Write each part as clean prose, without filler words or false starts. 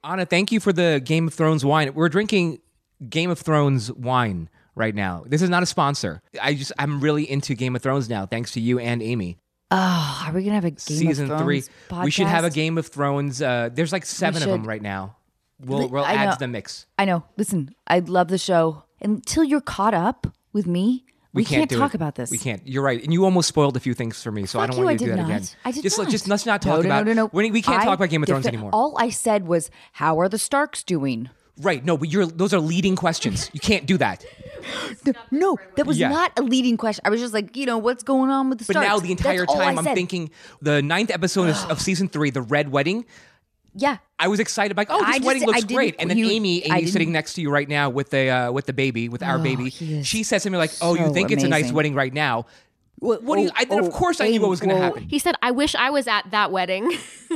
Anna, thank you for the Game of Thrones wine. We're drinking Game of Thrones wine right now. This is not a sponsor. I'm really into Game of Thrones now, thanks to you and Amy. Oh, are we gonna have a Game Season of Thrones 3. podcast? We should have a Game of Thrones. There's like 7 of them right now. We'll add to the mix. I know. Listen, I love the show. Until you're caught up with me, we can't talk about this. We can't. You're right. And you almost spoiled a few things for me, so I don't want you to do that again. I did not. Just let's not talk about. No. We can't talk about Game of Thrones anymore. All I said was, "How are the Starks doing?" Right. No, but those are leading questions. You can't do that. No, that was not a leading question. I was just like, what's going on with the Starks? But now the entire time I'm thinking the 9th episode of season 3, the Red Wedding. Yeah. I was excited, like, this wedding looks great. And then Amy sitting next to you right now with the baby, with our baby, she says something like, you think it's a nice wedding right now. Of course I knew what was going to happen. He said, I wish I was at that wedding.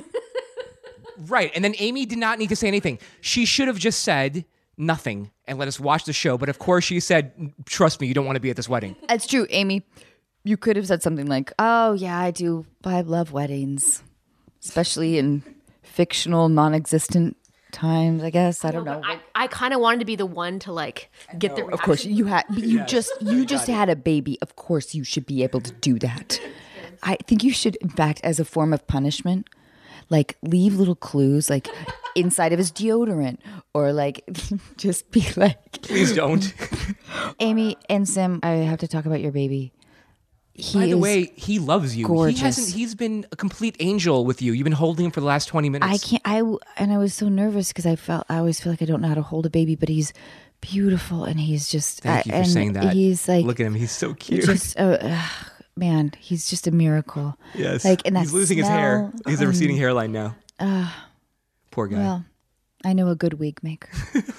Right. And then Amy did not need to say anything. She should have just said nothing and let us watch the show. But of course she said, trust me, you don't want to be at this wedding. That's true, Amy. You could have said something like, oh, yeah, I do. I love weddings, especially in fictional, non-existent times, I guess. I don't know. I kind of wanted to be the one to get the reaction. Of course, you just had a baby. Of course, you should be able to do that. I think you should, in fact, as a form of punishment, leave little clues, inside of his deodorant, or just be like, please don't. Amy and Sim, I have to talk about your baby. By the way, he loves you. Gorgeous. He's been a complete angel with you. You've been holding him for the last 20 minutes. I was so nervous because I always feel like I don't know how to hold a baby, but he's beautiful and he's just. Thank you for saying that. He's look at him. He's so cute. Just, man, he's just a miracle. Yes. And he's losing his hair. He's a receding hairline now. Poor guy. Well, I know a good wig maker.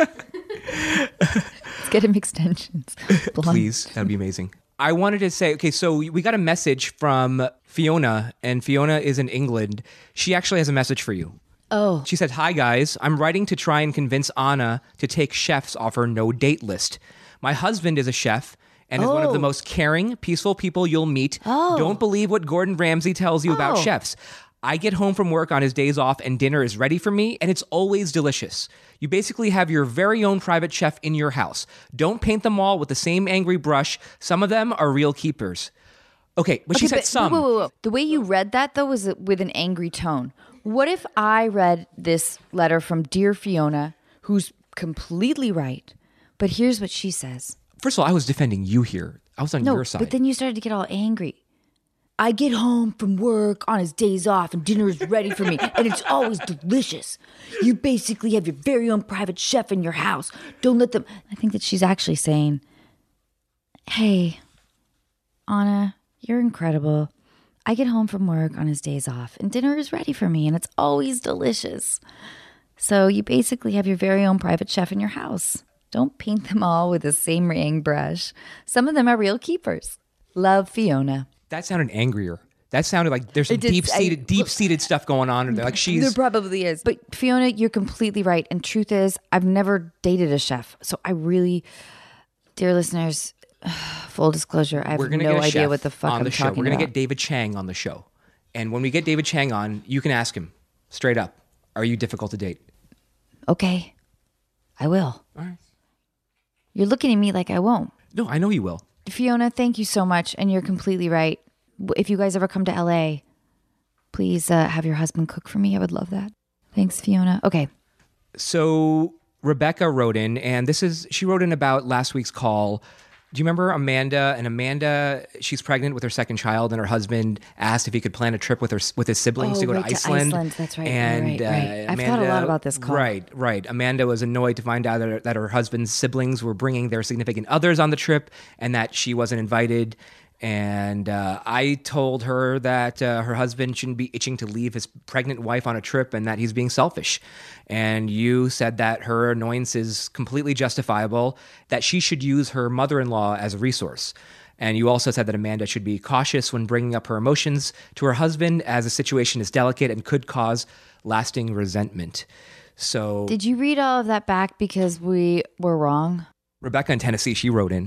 Let's get him extensions. Please, that'd be amazing. I wanted to say, okay, so we got a message from Fiona, and Fiona is in England. She actually has a message for you. Oh. She said, hi guys, I'm writing to try and convince Anna to take chefs off her no-date list. My husband is a chef and is one of the most caring, peaceful people you'll meet. Don't believe what Gordon Ramsay tells you about chefs. I get home from work on his days off and dinner is ready for me, and it's always delicious. You basically have your very own private chef in your house. Don't paint them all with the same angry brush. Some of them are real keepers. Okay, but she said some. Whoa. The way you read that, though, was with an angry tone. What if I read this letter from Dear Fiona, who's completely right, but here's what she says. First of all, I was defending you here. I was on your side. But then you started to get all angry. I get home from work on his days off and dinner is ready for me and it's always delicious. You basically have your very own private chef in your house. Don't let them... I think that she's actually saying, hey, Anna, you're incredible. I get home from work on his days off and dinner is ready for me and it's always delicious. So you basically have your very own private chef in your house. Don't paint them all with the same ring brush. Some of them are real keepers. Love, Fiona. That sounded angrier. That sounded like there's some deep-seated stuff going on. There probably is. But Fiona, you're completely right. And truth is, I've never dated a chef. So I really, dear listeners, full disclosure, I have no idea what the fuck I'm talking about. We're going to get David Chang on the show. And when we get David Chang on, you can ask him straight up, are you difficult to date? Okay. I will. All right. You're looking at me like I won't. No, I know you will. Fiona, thank you so much. And you're completely right. If you guys ever come to LA, please have your husband cook for me. I would love that. Thanks, Fiona. Okay. So Rebecca wrote in, and she wrote in about last week's call. Do you remember Amanda? And Amanda, she's pregnant with her second child, and her husband asked if he could plan a trip with his siblings to go to Iceland. That's right. And right. I've thought a lot about this call. Right. Amanda was annoyed to find out that her husband's siblings were bringing their significant others on the trip, and that she wasn't invited. And I told her that her husband shouldn't be itching to leave his pregnant wife on a trip and that he's being selfish. And you said that her annoyance is completely justifiable, that she should use her mother-in-law as a resource. And you also said that Amanda should be cautious when bringing up her emotions to her husband, as the situation is delicate and could cause lasting resentment. So, did you read all of that back because we were wrong? Rebecca in Tennessee, she wrote in.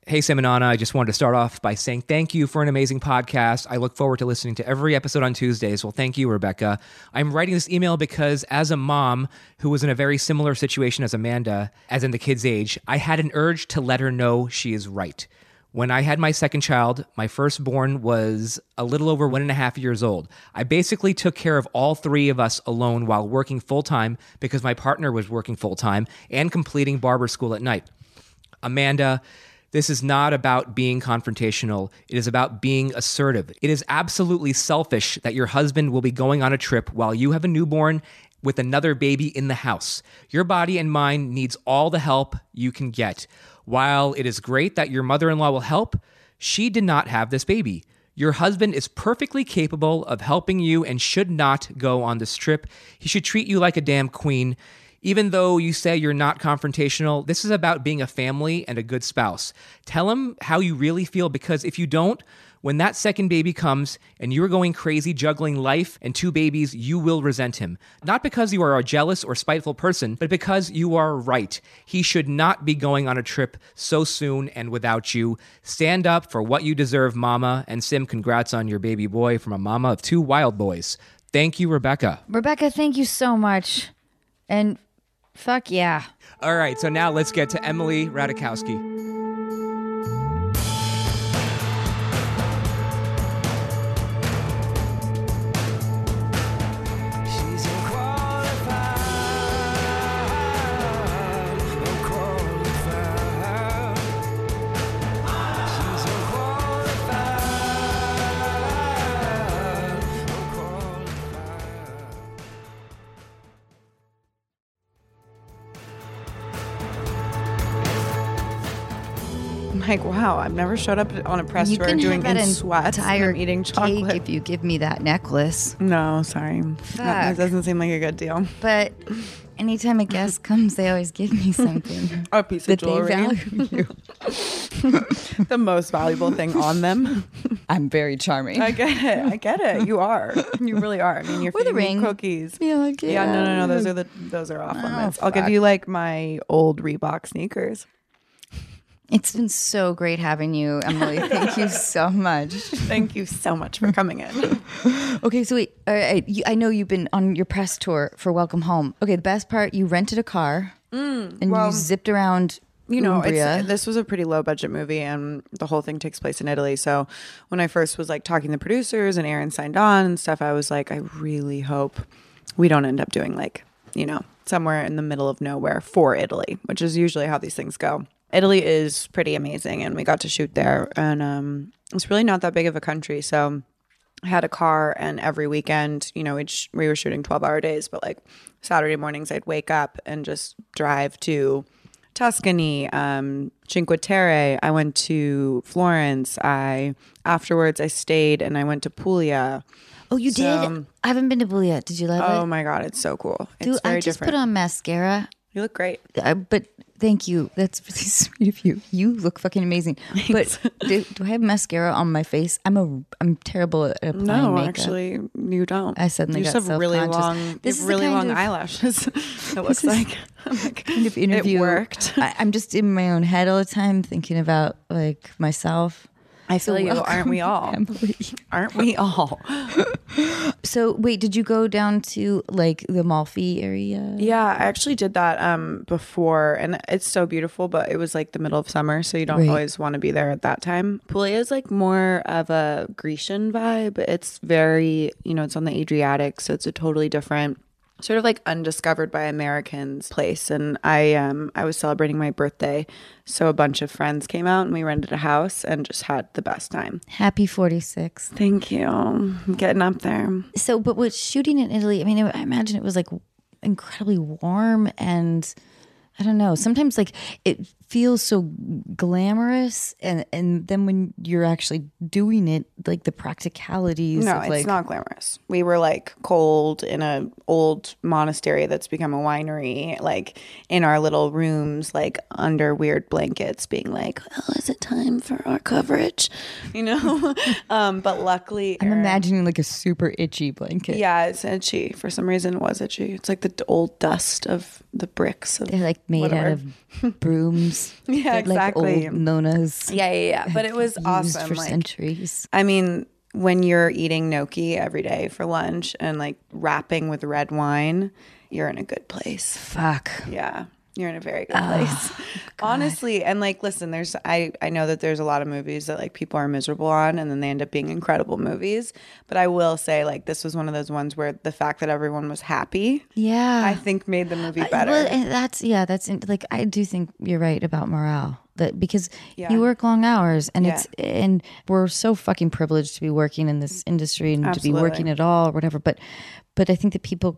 Hey, Sim and Anna, I just wanted to start off by saying thank you for an amazing podcast. I look forward to listening to every episode on Tuesdays. Well, thank you, Rebecca. I'm writing this email because as a mom who was in a very similar situation as Amanda, as in the kid's age, I had an urge to let her know she is right. When I had my second child, my firstborn was a little over 1.5 years old. I basically took care of all three of us alone while working full-time because my partner was working full-time and completing barber school at night. Amanda, this is not about being confrontational. It is about being assertive. It is absolutely selfish that your husband will be going on a trip while you have a newborn with another baby in the house. Your body and mind needs all the help you can get. While it is great that your mother-in-law will help, she did not have this baby. Your husband is perfectly capable of helping you and should not go on this trip. He should treat you like a damn queen. Even though you say you're not confrontational, this is about being a family and a good spouse. Tell him how you really feel, because if you don't, when that second baby comes and you're going crazy juggling life and 2 babies, you will resent him. Not because you are a jealous or spiteful person, but because you are right. He should not be going on a trip so soon and without you. Stand up for what you deserve, Mama. And Sim, congrats on your baby boy from a mama of 2 wild boys. Thank you, Rebecca. Rebecca, thank you so much. And fuck yeah. All right, so now let's get to Emily Radikowski. Like, wow, I've never showed up on a press You tour can doing have that in sweats entire and eating cake chocolate. if you give me that necklace. No, sorry. That Fuck. doesn't seem like a good deal. But anytime a guest comes, they always give me something A piece of that they jewelry. value you. The most valuable thing on them. I'm very charming. I get it. I get it. You are. You really are. I mean, you're With a feeding me ring. cookies. Yeah, like, Yeah, no. Those are off limits. I'll give fuck. you like my old Reebok sneakers. It's been so great having you, Emily. Thank you so much. Thank you so much for coming in. Okay, so wait. All right, I know you've been on your press tour for Welcome Home. Okay, the best part, you rented a car and you zipped around. You know, Umbria. this was a pretty low budget movie, and the whole thing takes place in Italy. So when I first was like talking to the producers and Aaron signed on and stuff, I was like, I really hope we don't end up doing like, you know, somewhere in the middle of nowhere for Italy, which is usually how these things go. Italy is pretty amazing, and we got to shoot there, and it's really not that big of a country. So I had a car, and every weekend, you know, we were shooting 12-hour days, but like Saturday mornings I'd wake up and just drive to Tuscany, Cinque Terre. I went to Florence. Afterwards I stayed and I went to Puglia. Oh, you did? I haven't been to Puglia. Did you love it? Oh my God, it's so cool. Dude, It's very I just different. put on mascara. You look great. But thank you. That's really sweet of you. You look fucking amazing. But do I have mascara on my face? I'm terrible at applying No, makeup. actually, you don't. I suddenly you just got have really self-conscious. long. This you is have the really kind long of- eyelashes. It looks like. I'm like, kind of interview. It worked. I'm just in my own head all the time, thinking about like myself. I feel you. welcome, Aren't we all? Emily. Aren't we all? So wait, did you go down to like the Amalfi area? Yeah, I actually did that before, and it's so beautiful, but it was like the middle of summer, so you don't Right. always want to be there at that time. Puglia is like more of a Grecian vibe. It's very, you know, it's on the Adriatic, so it's a totally different, sort of like undiscovered by Americans place. And I was celebrating my birthday, so a bunch of friends came out and we rented a house and just had the best time. Happy 46th. Thank you. I'm getting up there. So, but with shooting in Italy, I mean, I imagine it was like incredibly warm and I don't know. Sometimes like it feels so glamorous, and then when you're actually doing it, like the practicalities. No, of, it's like, not glamorous. We were like cold in a old monastery that's become a winery, like in our little rooms, like under weird blankets, being like, "Oh, is it time for our coverage?" You know. But luckily, I'm Aaron- imagining like a super itchy blanket. Yeah, it's itchy. For some reason, it was itchy. It's like the old dust of the bricks of They're like made whatever. out of brooms. Yeah, that, like, exactly. old nonas. Yeah. But it was used awesome. for Like, centuries. I mean, when you're eating gnocchi every day for lunch and like wrapping with red wine, you're in a good place. Fuck. Yeah. You're in a very good place. Honestly. And like, listen, I know that there's a lot of movies that like people are miserable on and then they end up being incredible movies. But I will say like this was one of those ones where the fact that everyone was happy, Yeah. I think made the movie better. Well, and like I do think you're right about morale. That because Yeah. you work long hours and Yeah. and we're so fucking privileged to be working in this industry and to be working at all or whatever. But I think that people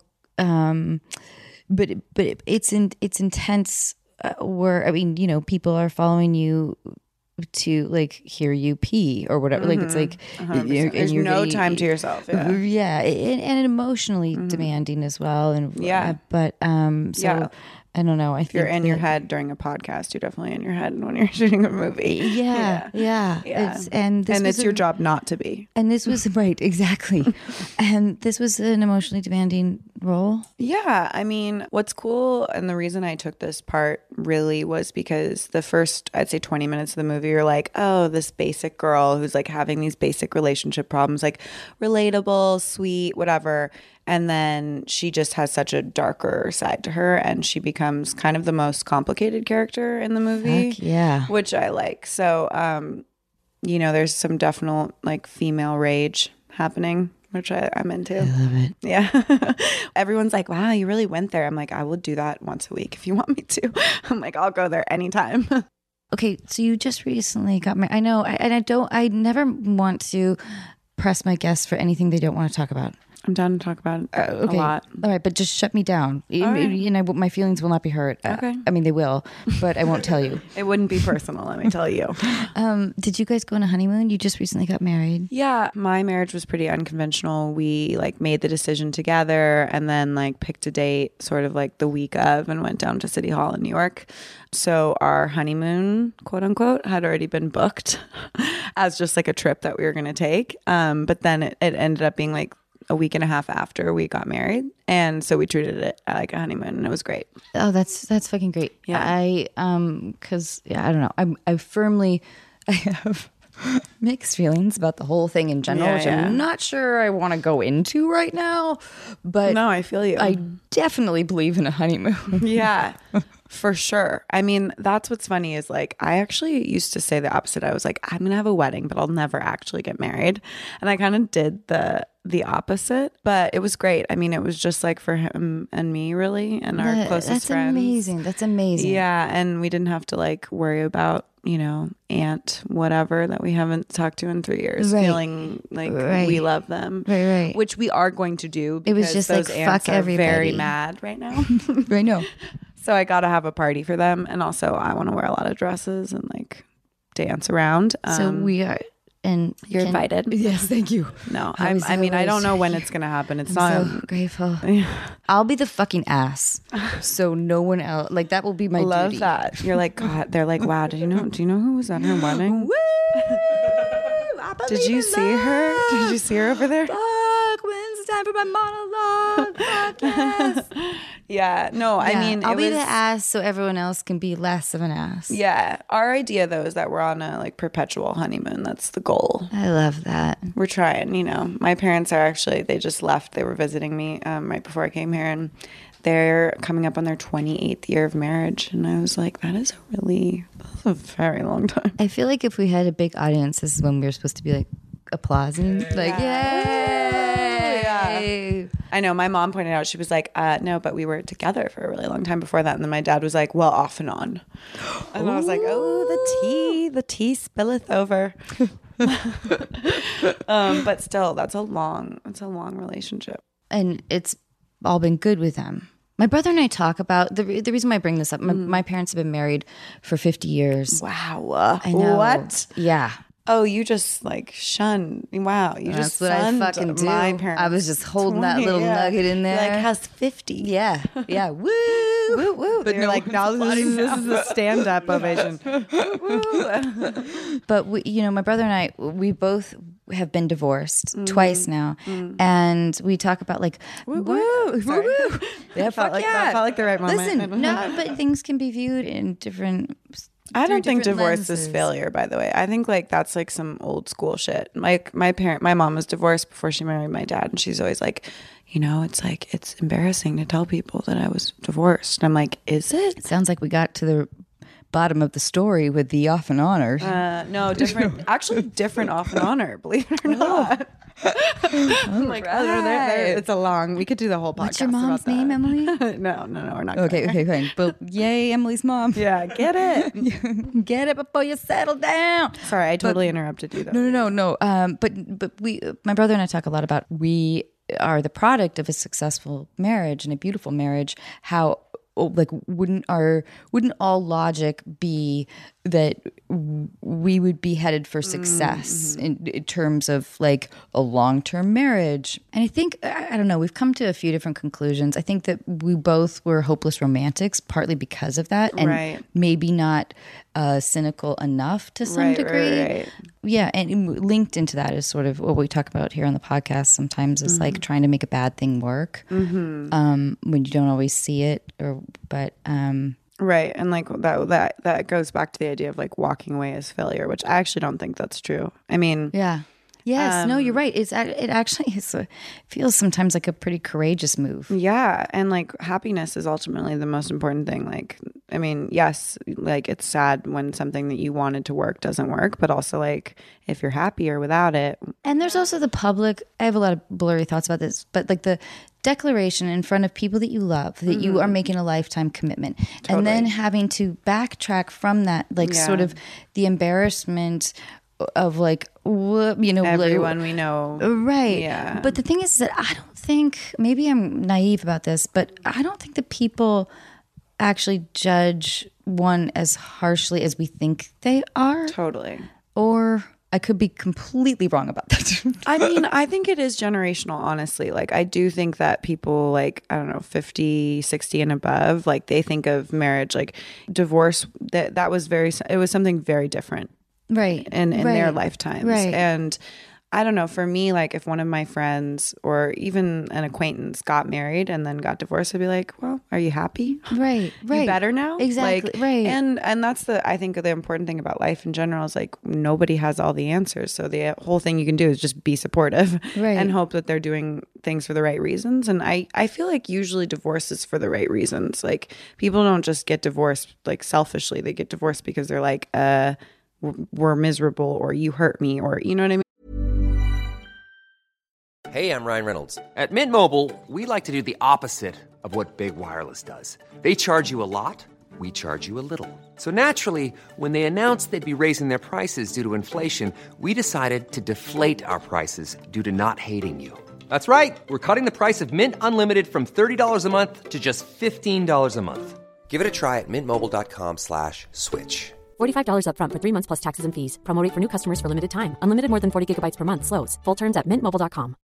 but it's intense where I mean, you know, people are following you to like hear you pee or whatever. Like it's like There's no time to yourself. Yeah. And emotionally demanding as well. And Yeah. but so Yeah. I don't know. I think You're in your that- head during a podcast. You're definitely in your head when you're shooting a movie. Yeah. Yeah. And this was It's your job not to be. And this was right, exactly. And this was an emotionally demanding role. Yeah. I mean, what's cool and the reason I took this part really was because the first, I'd say 20 minutes of the movie, you're like, oh, this basic girl who's like having these basic relationship problems, like relatable, sweet, whatever. And then she just has such a darker side to her and she becomes kind of the most complicated character in the movie. Heck yeah. Which I like. So, you know, there's some definite like female rage happening, which I'm into. I love it. Yeah. Everyone's like, wow, you really went there. I'm like, I will do that once a week if you want me to. I'm like, I'll go there anytime. Okay, so you just recently got married. I know, I never want to press my guests for anything they don't want to talk about. I'm down to talk about it Okay. a lot. All right, but just shut me down. And my feelings will not be hurt. Okay. I mean, they will, but I won't tell you. It wouldn't be personal, let me tell you. Did you guys go on a honeymoon? You just recently got married. Yeah, my marriage was pretty unconventional. We like made the decision together and then like picked a date sort of like the week of and went down to City Hall in New York. So our honeymoon, quote unquote, had already been booked as just like a trip that we were going to take. But then it ended up being like a week and a half after we got married. And so we treated it like a honeymoon and it was great. Oh, that's fucking great. Yeah. I don't know. I have mixed feelings about the whole thing in general, Yeah, which yeah. I'm not sure I want to go into right now. But No, I feel you. I definitely believe in a honeymoon. Yeah, for sure. I mean, that's what's funny is like, I actually used to say the opposite. I was like, I'm going to have a wedding, but I'll never actually get married. And I kind of did the opposite, but it was great. I mean, it was just like for him and me really, and our closest That's friends. amazing. That's amazing. Yeah. And we didn't have to like worry about, you know, aunt whatever that we haven't taled to in 3 years, Right. feeling like Right. we love them. Right. Which we are going to do It because was just those like, aunts fuck are very everybody. mad right now. I know. So I got to have a party for them. And also I want to wear a lot of dresses and like dance around. So we are, and You're invited. Yes, thank you. No, I was I mean, I don't always- know when it's going to happen. It's I'm not. so grateful. I'll be the fucking ass. So no one else, like that will be my Love duty. that. You're like, God, they're like, wow, do you know who was at her wedding? Did you see her? Did you see her over there? Fuck, when's the time for my monologue? Fuck yes. Yeah. No, I mean, I'll it be was, the ass so everyone else can be less of an ass. Yeah. Our idea though is that we're on a like perpetual honeymoon. That's the goal. I love that. We're trying, you know. My parents are actually, they just left. They were visiting me right before I came here, and they're coming up on their 28th year of marriage. And I was like, that's a very long time. I feel like if we had a big audience, this is when we were supposed to be like applauding. Like, yay! Yeah. I know. My mom pointed out, she was like, no, but we were together for a really long time before that. And then my dad was like, well, off and on. And I was like, oh, the tea spilleth over. But still, that's a long relationship. And it's all been good with them. My brother and I talk about the reason why I bring this up. My parents have been married for 50 years. Wow. I know. What? Yeah. Oh, you just like shun. Wow. You That's just what I shunned fucking do. my parents. I was just holding that little nugget in there. Like, has 50. Yeah. Yeah. Woo! woo. Woo woo. But They're no like, one's now this is applauding a stand-up ovation. Woo. But my brother and I, we both have been divorced twice now, and we talk about like, woo, woo, Sorry. woo. Yeah, Felt like that felt like the right moment. Listen, no, but things can be viewed in different. I don't think different divorce is lenses. failure, by the way. I think like that's like some old school shit. Like my mom was divorced before she married my dad, and she's always like, it's like it's embarrassing to tell people that I was divorced. And I'm like, is it? It sounds like we got to the bottom of the story with the off and honor. No, different off and honor, believe it or not. I'm like, it's a long. We could do the whole podcast. What's your mom's about that. name, Emily? No, we're not. Okay, fine. But yay, Emily's mom. Yeah, get it. Get it before you settle down. Sorry, I totally interrupted you though. No. But my brother and I talk a lot about we are the product of a successful marriage and a beautiful marriage. How like wouldn't all logic be that we would be headed for success in terms of like a long-term marriage? And I think, I don't know, we've come to a few different conclusions. I think that we both were hopeless romantics, partly because of that, and Right. maybe not cynical enough to some degree. Right. Yeah, and linked into that is sort of what we talk about here on the podcast sometimes is like trying to make a bad thing work when you don't always see it, Right. And like that goes back to the idea of like walking away as failure, which I actually don't think that's true. I mean, yeah. Yes, no, you're right. It actually feels sometimes like a pretty courageous move. yeah. And like happiness is ultimately the most important thing. Like, I mean, yes, like it's sad when something that you wanted to work doesn't work, but also like if you're happier without it. And there's also the public. I have a lot of blurry thoughts about this, but like the declaration in front of people that you love, that you are making a lifetime commitment, and then having to backtrack from that, like sort of the embarrassment of like, Everyone we know. right? Yeah. But the thing is that I don't think, maybe I'm naive about this, but I don't think that people actually judge one as harshly as we think they are. Totally. Or I could be completely wrong about that. I mean, I think it is generational, honestly. Like, I do think that people like, I don't know, 50, 60 and above, like they think of marriage, like divorce, that was it was something very different. Right. in their lifetimes. Right. And I don't know, for me, like if one of my friends or even an acquaintance got married and then got divorced, I'd be like, well, are you happy? Right. You better now? Exactly. Like, right. And that's I think the important thing about life in general is like nobody has all the answers. So the whole thing you can do is just be supportive and hope that they're doing things for the right reasons. And I feel like usually divorce is for the right reasons. Like people don't just get divorced like selfishly. They get divorced because they're like, we're miserable, or you hurt me, or you know what I mean? Hey, I'm Ryan Reynolds. At Mint Mobile, we like to do the opposite of what Big Wireless does. They charge you a lot, we charge you a little. So naturally, when they announced they'd be raising their prices due to inflation, we decided to deflate our prices due to not hating you. That's right. We're cutting the price of Mint Unlimited from $30 a month to just $15 a month. Give it a try at mintmobile.com/switch. $45 up front for 3 months plus taxes and fees. Promo rate for new customers for limited time. Unlimited more than 40 gigabytes per month. Slows full terms at mintmobile.com.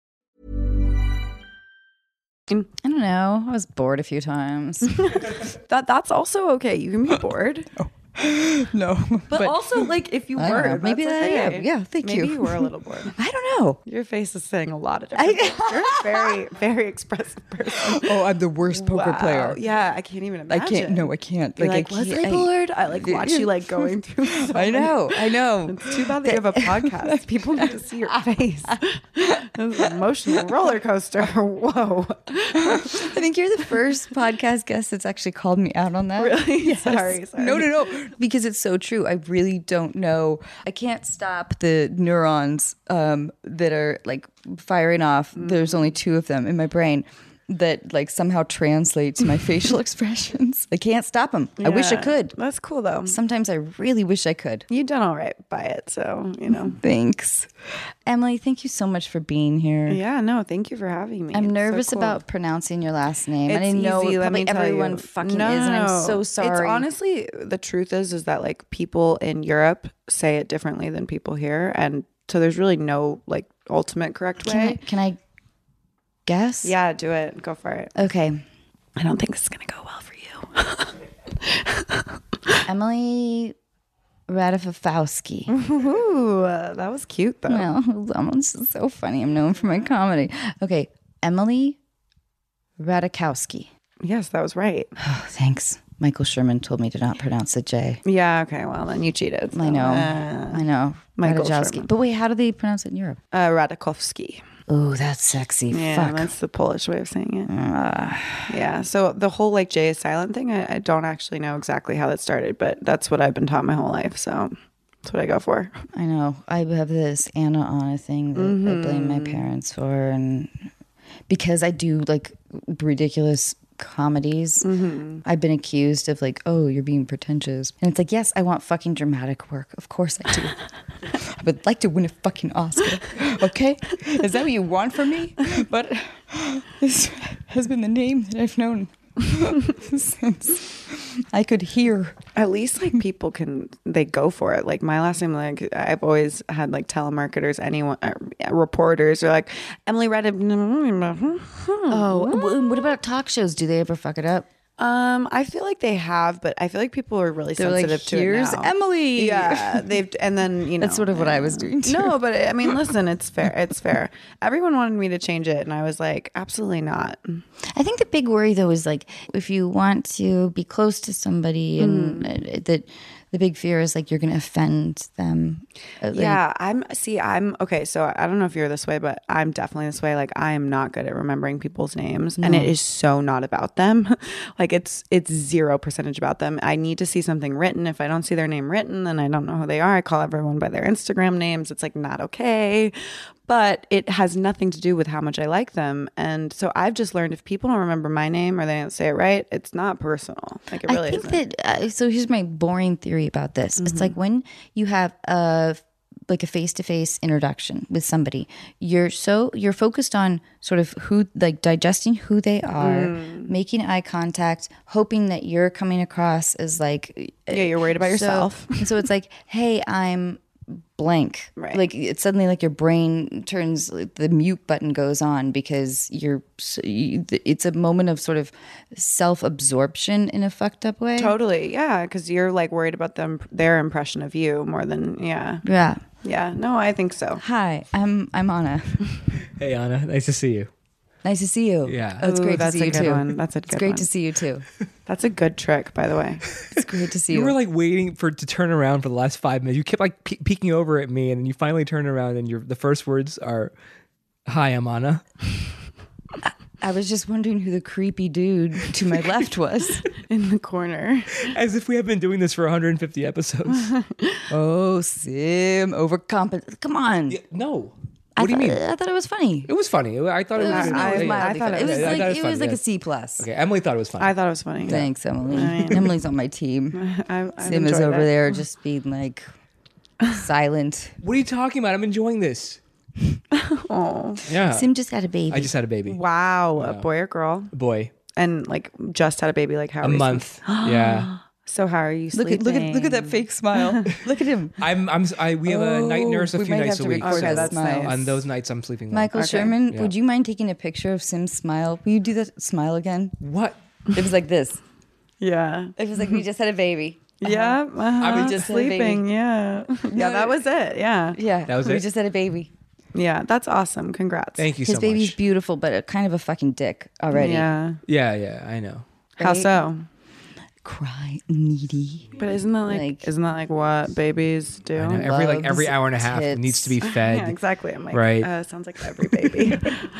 I don't know. I was bored a few times. That's also okay. You can be bored. No. But also, like, if you I don't know. were, Maybe that's I okay. am. Yeah, thank you. Maybe you were a little bored. I don't know. Your face is saying a lot of different things. You're a very, very expressive person. Oh, I'm the worst poker player. Yeah, I can't even imagine. I can't. You're like, I Leslie can't- bored? I like watch you like going through so I know. It's too bad that you have a podcast. People need to see your face. This is an emotional roller coaster. Whoa. I think you're the first podcast guest that's actually called me out on that. Really? Yes. Sorry. No. Because it's so true. I really don't know. I can't stop the neurons that are like firing off. There's only 2 of them in my brain that like somehow translate to my facial expressions. I can't stop them. I wish I could. That's cool though. Sometimes I really wish I could. You've done all right by it, so you know. Thanks. Emily, thank you so much for being here. Yeah, no, thank you for having me. I'm It's so nervous cool. about pronouncing your last name. It's I didn't know easy, let probably me tell everyone you. fucking No, is, and I'm no. so sorry. It's honestly, the truth is that like people in Europe say it differently than people here, and so there's really no like ultimate correct way. Can I guess? Yeah, do it. Go for it. Okay. I don't think this is gonna go well for you. Emily Ratajkowski. Ooh, that was cute though. Well, it's just so funny. I'm known for my comedy. Okay, Emily Ratajkowski. Yes, that was right. Oh, thanks. Michael Sherman told me to not pronounce the J. Yeah, okay, well then you cheated. So, I know. Michael Ratajkowski. Sherman. But wait, how do they pronounce it in Europe? Ratajkowski. Oh, that's sexy. Yeah, Fuck. that's the Polish way of saying it. Yeah, so the whole like J is silent thing, I don't actually know exactly how that started, but that's what I've been taught my whole life, so that's what I go for. I know. I have this Anna thing that I blame my parents for, and because I do like ridiculous comedies, I've been accused of like, oh, you're being pretentious. And it's like, yes, I want fucking dramatic work. Of course I do. I would like to win a fucking Oscar. Okay? Is that what you want from me? But this has been the name that I've known since I could hear. At least like people they go for it. Like my last name, like I've always had like telemarketers, anyone, reporters are like, Emily Ratajkowski. Oh, what about talk shows? Do they ever fuck it up? I feel like they have, but I feel like people are really sensitive like, to here's it now. Emily. Yeah, and then you know That's sort of what I was doing too. No, but I mean, listen, it's fair. It's fair. Everyone wanted me to change it, and I was like, absolutely not. I think the big worry though is like if you want to be close to somebody and that the big fear is like you're going to offend them. Yeah, I'm okay. So I don't know if you're this way, but I'm definitely this way. Like I am not good at remembering people's names, and it is so not about them. Like it's 0% about them. I need to see something written. If I don't see their name written, then I don't know who they are. I call everyone by their Instagram names. It's like not okay. But it has nothing to do with how much I like them. And so I've just learned if people don't remember my name or they don't say it right, it's not personal. Like it really I think isn't. that so here's my boring theory about this. It's like when you have a face-to-face introduction with somebody, you're focused on sort of who, like digesting who they are, making eye contact, hoping that you're coming across as like You're worried about yourself. So it's like, hey, I'm blank. Right. Like it's suddenly like your brain turns, the mute button goes on because it's a moment of sort of self-absorption in a fucked up way. Totally. Yeah. Because you're like worried about their impression of you more than, yeah. Yeah. Yeah. No, I think so. Hi, I'm Anna. Hey, Anna. Nice to see you. Nice to see you. Yeah. Oh, it's Ooh, great to that's see a you good too. one. That's a It's good great one. to see you too. That's a good trick, by the way. It's great to see You you. were like waiting to turn around for the last 5 minutes. You kept like peeking over at me, and then you finally turn around, and the first words are, "Hi, I'm Anna." I was just wondering who the creepy dude to my left was. In the corner. As if we have been doing this for 150 episodes. Oh, Sim, overcompensate. Come on. Yeah, no. What do you mean? I thought it was funny. It was funny. I thought it was. I thought It was yeah, I like thought it was it was funny, like yeah. a C plus. Okay, Emily thought it was funny. I thought it was funny. Thanks, Emily. Emily's on my team. I've Sim is enjoyed over it. there just being like silent. What are you talking about? I'm enjoying this. Oh. Yeah. Sim just had a baby. I just had a baby. Wow. A boy or girl? Boy. And like just had a baby, like how A month. Yeah. So how are you Look sleeping? at that fake smile. Look at him. We have a night nurse a we few might nights have a to week. record So that that's smile. nice. on those nights, I'm sleeping. well. Michael Okay. Sherman, Yeah. would you mind taking a picture of Sim's smile? Will you do that smile again? What? It was like this. Yeah. It was like we just had a baby. Yeah. I was just had a baby. sleeping. Yeah. Yeah, that was it. Yeah. Yeah, That was we it? just had a baby. Yeah. That's awesome. Congrats. Thank you His so baby's much. beautiful, but kind of a fucking dick already. Yeah. Yeah, I know. How Right? so? Cry needy. But isn't that like what babies do? I know. Loves Every hour and a half tits. needs to be fed. Yeah, exactly. I'm like, Right. sounds like every baby.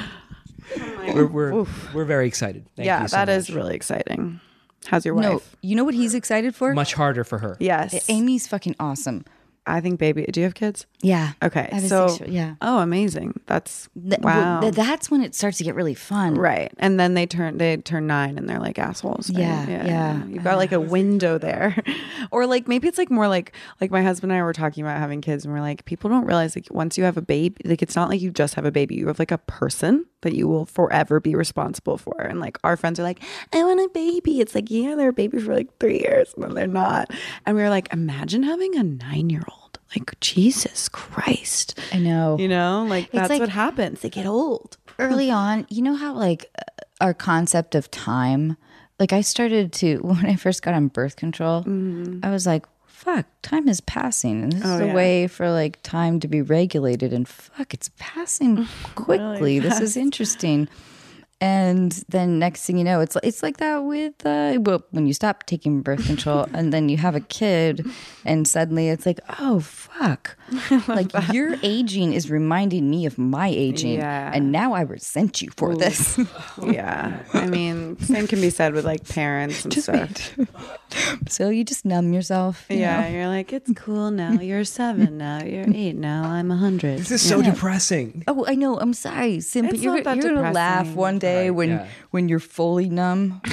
We're very excited. Thank yeah, you so that is much. really exciting. How's your wife? No, you know what he's excited for? much harder for her. Yes. Amy's fucking awesome. I think baby. Do you have kids? Yeah. Okay. I have a So, 6-year-old, yeah. Oh, amazing. That's Well, wow. that's when it starts to get really fun. Right. And then they turn 9 and they're like assholes. Right? Yeah. You've got like a window there. Or like maybe it's like more like my husband and I were talking about having kids and we're like, people don't realize like once you have a baby, like it's not like you just have a baby. You have like a person that you will forever be responsible for. And like our friends are like, I want a baby. It's like, yeah, they're a baby for like 3 years and then they're not. And we were like, imagine having a 9-year-old. Like, Jesus Christ. I know. You know, like that's like- what happens. They get old. Early on, you know how like our concept of time, like I started to, when I first got on birth control, I was like, fuck, time is passing. And this is a way for like time to be regulated. And fuck, it's passing quickly. This is interesting. And then next thing you know, it's like that with well, when you stop taking birth control and then you have a kid and suddenly it's like, oh, fuck. Like your aging is reminding me of my aging. Yeah. And now I resent you for this. Yeah. I mean, same can be said with like parents and stuff. So you just numb yourself. You know? You're like, it's cool now. You're 7 now. You're 8 now. I'm 100. This is so depressing. Oh, I know. I'm sorry, Sim, but It's you're not that going to depressing. laugh one day when you're fully numb.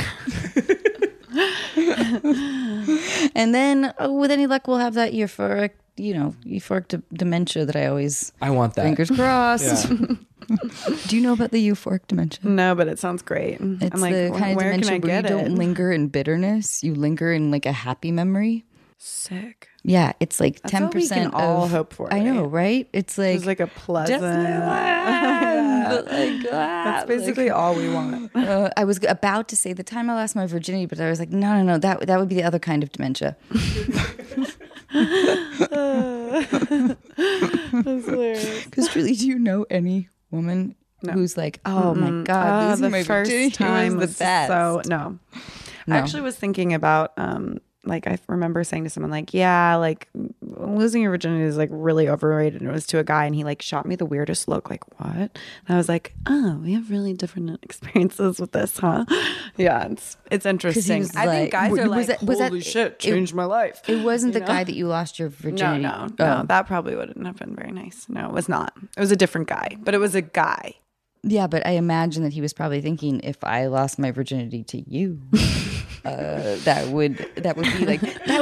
And then, with any luck, we'll have that euphoric dementia that I always... I want that. Fingers crossed. Yeah. Do you know about the euphoric dementia? No, but it sounds great. It's I'm like, the kind of where can dementia I where you get don't it? linger in bitterness. You linger in like a happy memory. Sick. Yeah, it's like That's 10% what we can all of, hope for, I know, right? right? It's like... It's like a pleasant... That's basically all we want. I was about to say the time I lost my virginity, but I was like, no, that would be the other kind of dementia. That's hilarious. Because truly, do you know any woman who's like, oh my God, losing the my first virginity time was was the best. so no. I actually was thinking about like I remember saying to someone like, yeah, like losing your virginity is like really overrated. And it was to a guy and he like shot me the weirdest look, like, what? And I was like, oh, we have really different experiences with this, huh? Yeah, it's interesting. was I think like- guys are was like, that- was that- holy shit, changed my life. It wasn't the guy that you lost your virginity. No, Oh. that probably wouldn't have been very nice. No, it was not. It was a different guy, but it was a guy. Yeah, but I imagine that he was probably thinking, if I lost my virginity to you, that would be like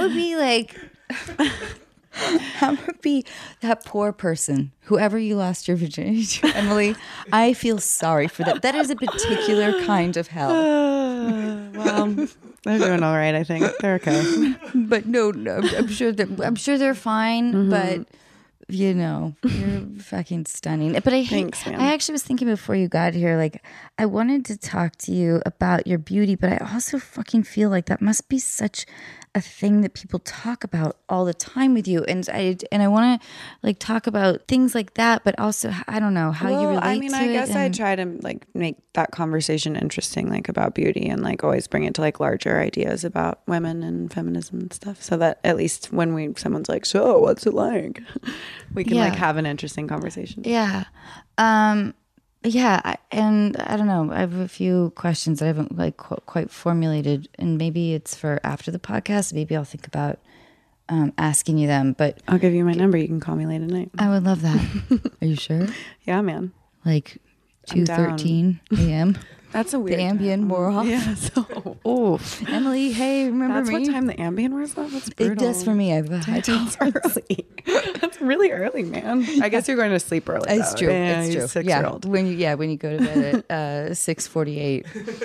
that would be that poor person, whoever you lost your virginity to, Emily. I feel sorry for that. That is a particular kind of hell. Well, they're doing all right. I think they're okay. But no, I'm sure they're fine. But you know, you're fucking stunning. But Thanks, man. I actually was thinking before you got here, like I wanted to talk to you about your beauty, but I also fucking feel like that must be such a thing that people talk about all the time with you, and I want to like talk about things like that, but also I don't know how you relate I mean, to I it. guess I try to like make that conversation interesting, like about beauty, and like always bring it to like larger ideas about women and feminism and stuff, so that at least when someone's like, so what's it like, we can like have an interesting conversation. Yeah. And I don't know. I have a few questions that I haven't like quite formulated, and maybe it's for after the podcast. Maybe I'll think about asking you them. But I'll give you my number. You can call me late at night. I would love that. Are you sure? Yeah, man. Like I'm down. 2:13 a.m. That's a weird The Ambien wore off. Yeah. So Oh, Emily. Hey, remember that's me? what time the Ambien wears off. That's brutal. It does for me. I That's early. That's really early, man. I guess you're going to sleep early. It's though. true. Yeah, It's you're true. 6-year-old. When you go to bed at 6:48.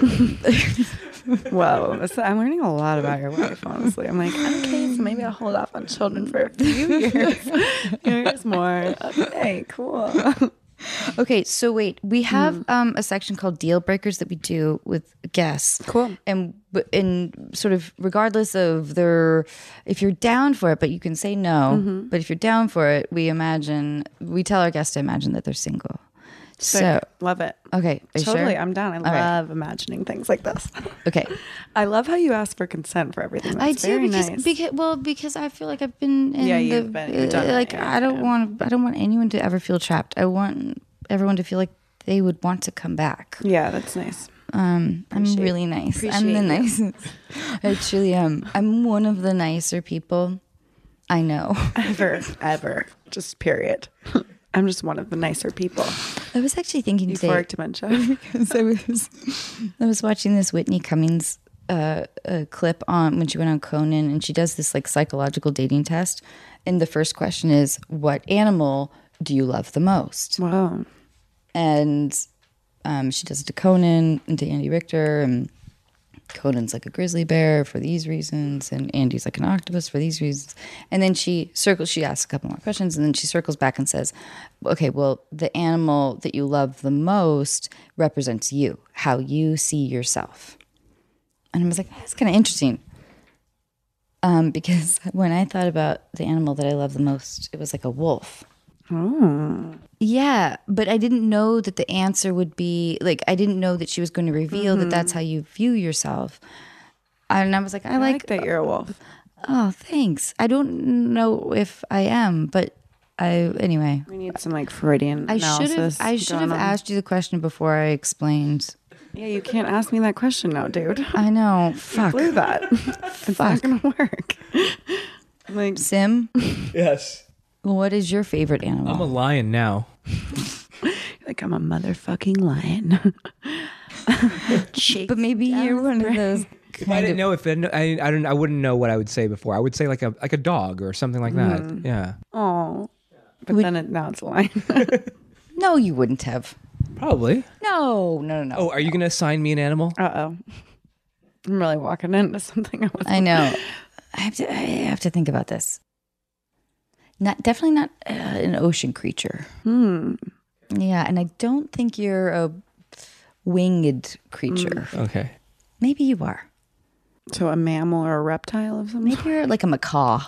Whoa, I'm learning a lot about your wife. Honestly, I'm like, okay, so maybe I'll hold off on children for a few years more. Okay, cool. Okay, so wait, we have a section called deal breakers that we do with guests. Cool. And sort of regardless of if you're down for it, but you can say no. But if you're down for it, we tell our guests to imagine that they're single. So, Love it. okay, are you Totally, sure? I'm down. I All right. love imagining things like this. Okay. I love how you ask for consent for everything. That's I do very because nice. because I feel like I've been in you've done it, like yeah, I don't want anyone to ever feel trapped. I want everyone to feel like they would want to come back. Yeah, that's nice. I'm really nice. I'm the nicest. I truly am. I'm one of the nicer people I know. Ever. Just period. I'm just one of the nicer people. I was actually thinking today Euphoric dementia. because I was watching this Whitney Cummings clip on when she went on Conan, and she does this like psychological dating test, and the first question is, what animal do you love the most? Wow. And she does it to Conan and to Andy Richter, and Conan's like a grizzly bear for these reasons, and Andy's like an octopus for these reasons. And then she asks a couple more questions, and then she circles back and says, okay, well, the animal that you love the most represents you, how you see yourself. And I was like, that's kind of interesting. Because when I thought about the animal that I love the most, it was like a wolf. Oh. Yeah, but I didn't know that the answer would be like, I didn't know that she was going to reveal that that's how you view yourself. And I was like, I like that you're a wolf. Oh, thanks. I don't know if I am, but anyway. We need some like Freudian analysis. I should have going on. asked you the question before I explained. Yeah, you can't ask me that question now, dude. I know. Fuck. Blew that. It's not gonna work. Like, Sim, Yes. what is your favorite I'm animal? a lion now. like I'm a motherfucking lion. But maybe you're one of those. If I didn't know, I wouldn't know what I would say before. I would say like a dog or something like that. Yeah, Oh, but then now it's a lion. No, you wouldn't have. probably. No. Oh, are you gonna assign me an animal? I'm really walking into something. I know. I have to think about this. Definitely not an ocean creature. Yeah, and I don't think you're a winged creature. Okay. Maybe you are. So a mammal or a reptile of some Maybe you're like a macaw.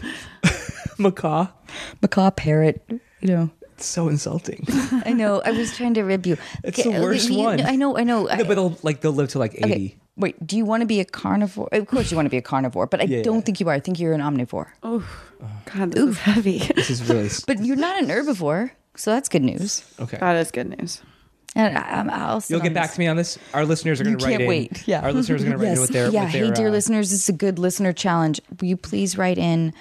Macaw. Macaw parrot, you know. It's so insulting. I know. I was trying to rib you. It's the worst one. I know. No, but they'll live to like 80. Okay. Wait, do you want to be a carnivore? Of course you want to be a carnivore, but I don't think you are. I think you're an omnivore. God, this is heavy. This is really But you're not an herbivore, so that's good news. okay. That is good news. And I'll sit You'll on get back this. to me on this. Our listeners are going to write can't in. wait. Yeah. Our listeners are going to write in with their. Hey, dear listeners, this is a good listener challenge. Will you please write in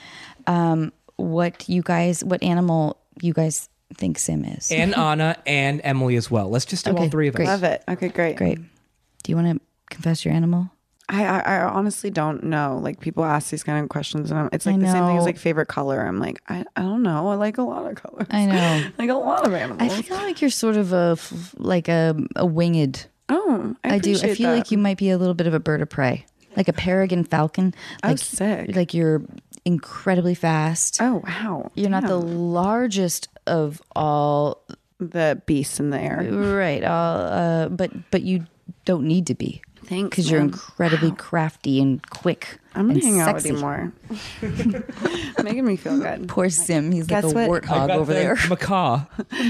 what animal you guys think Sim is? And Anna and Emily as well. Let's just do all Okay, three of us. great. Love it. Okay, great. Great. Do you want to confess your animal? I honestly don't know. Like people ask these kind of questions, and it's like I the same thing know. as like favorite color. I'm like, I don't know. I like a lot of colors. I know. like a lot of I animals. feel like you're sort of a winged. Oh, I I do. I appreciate feel that. like you might be a little bit of a bird of prey, like a peregrine falcon. Oh, Like, sick. Like you're incredibly fast. Oh wow. You're not the Damn. largest of all, the beasts in the air. right? All, but you don't need to be. Thanks, Because you're man. incredibly crafty and quick. I'm gonna and hang out with sexy. you more. Making me feel good. Poor Sim, he's like Guess a what? warthog over there. Macaw.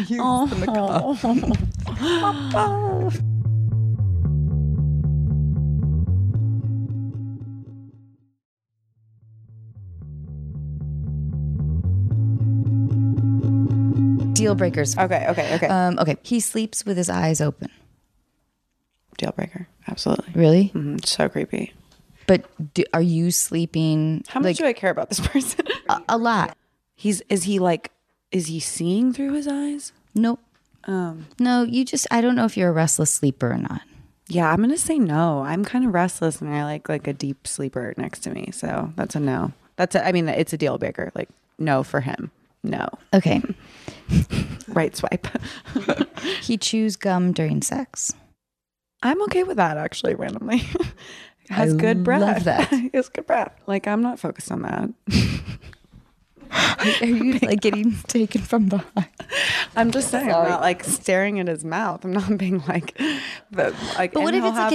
Deal breakers. Okay. Okay. He sleeps with his eyes open. Deal breaker. Absolutely. Really? Mhm. So creepy. But are you sleeping? How much do I care about this person? A lot. Is he seeing through his eyes? Nope. No, I don't know if you're a restless sleeper or not. Yeah, I'm gonna say no. I'm kind of restless, and I like a deep sleeper next to me. So that's a no. I mean, it's a deal breaker. Like no for him. No. Okay. Right swipe. He chews gum during sex. I'm okay with that actually. Randomly, has I good breath. love that. He has good breath. Like I'm not focused on that. Are you like getting taken from behind? I'm just saying. I'm not like staring at his mouth. I'm not being like. But what if it's like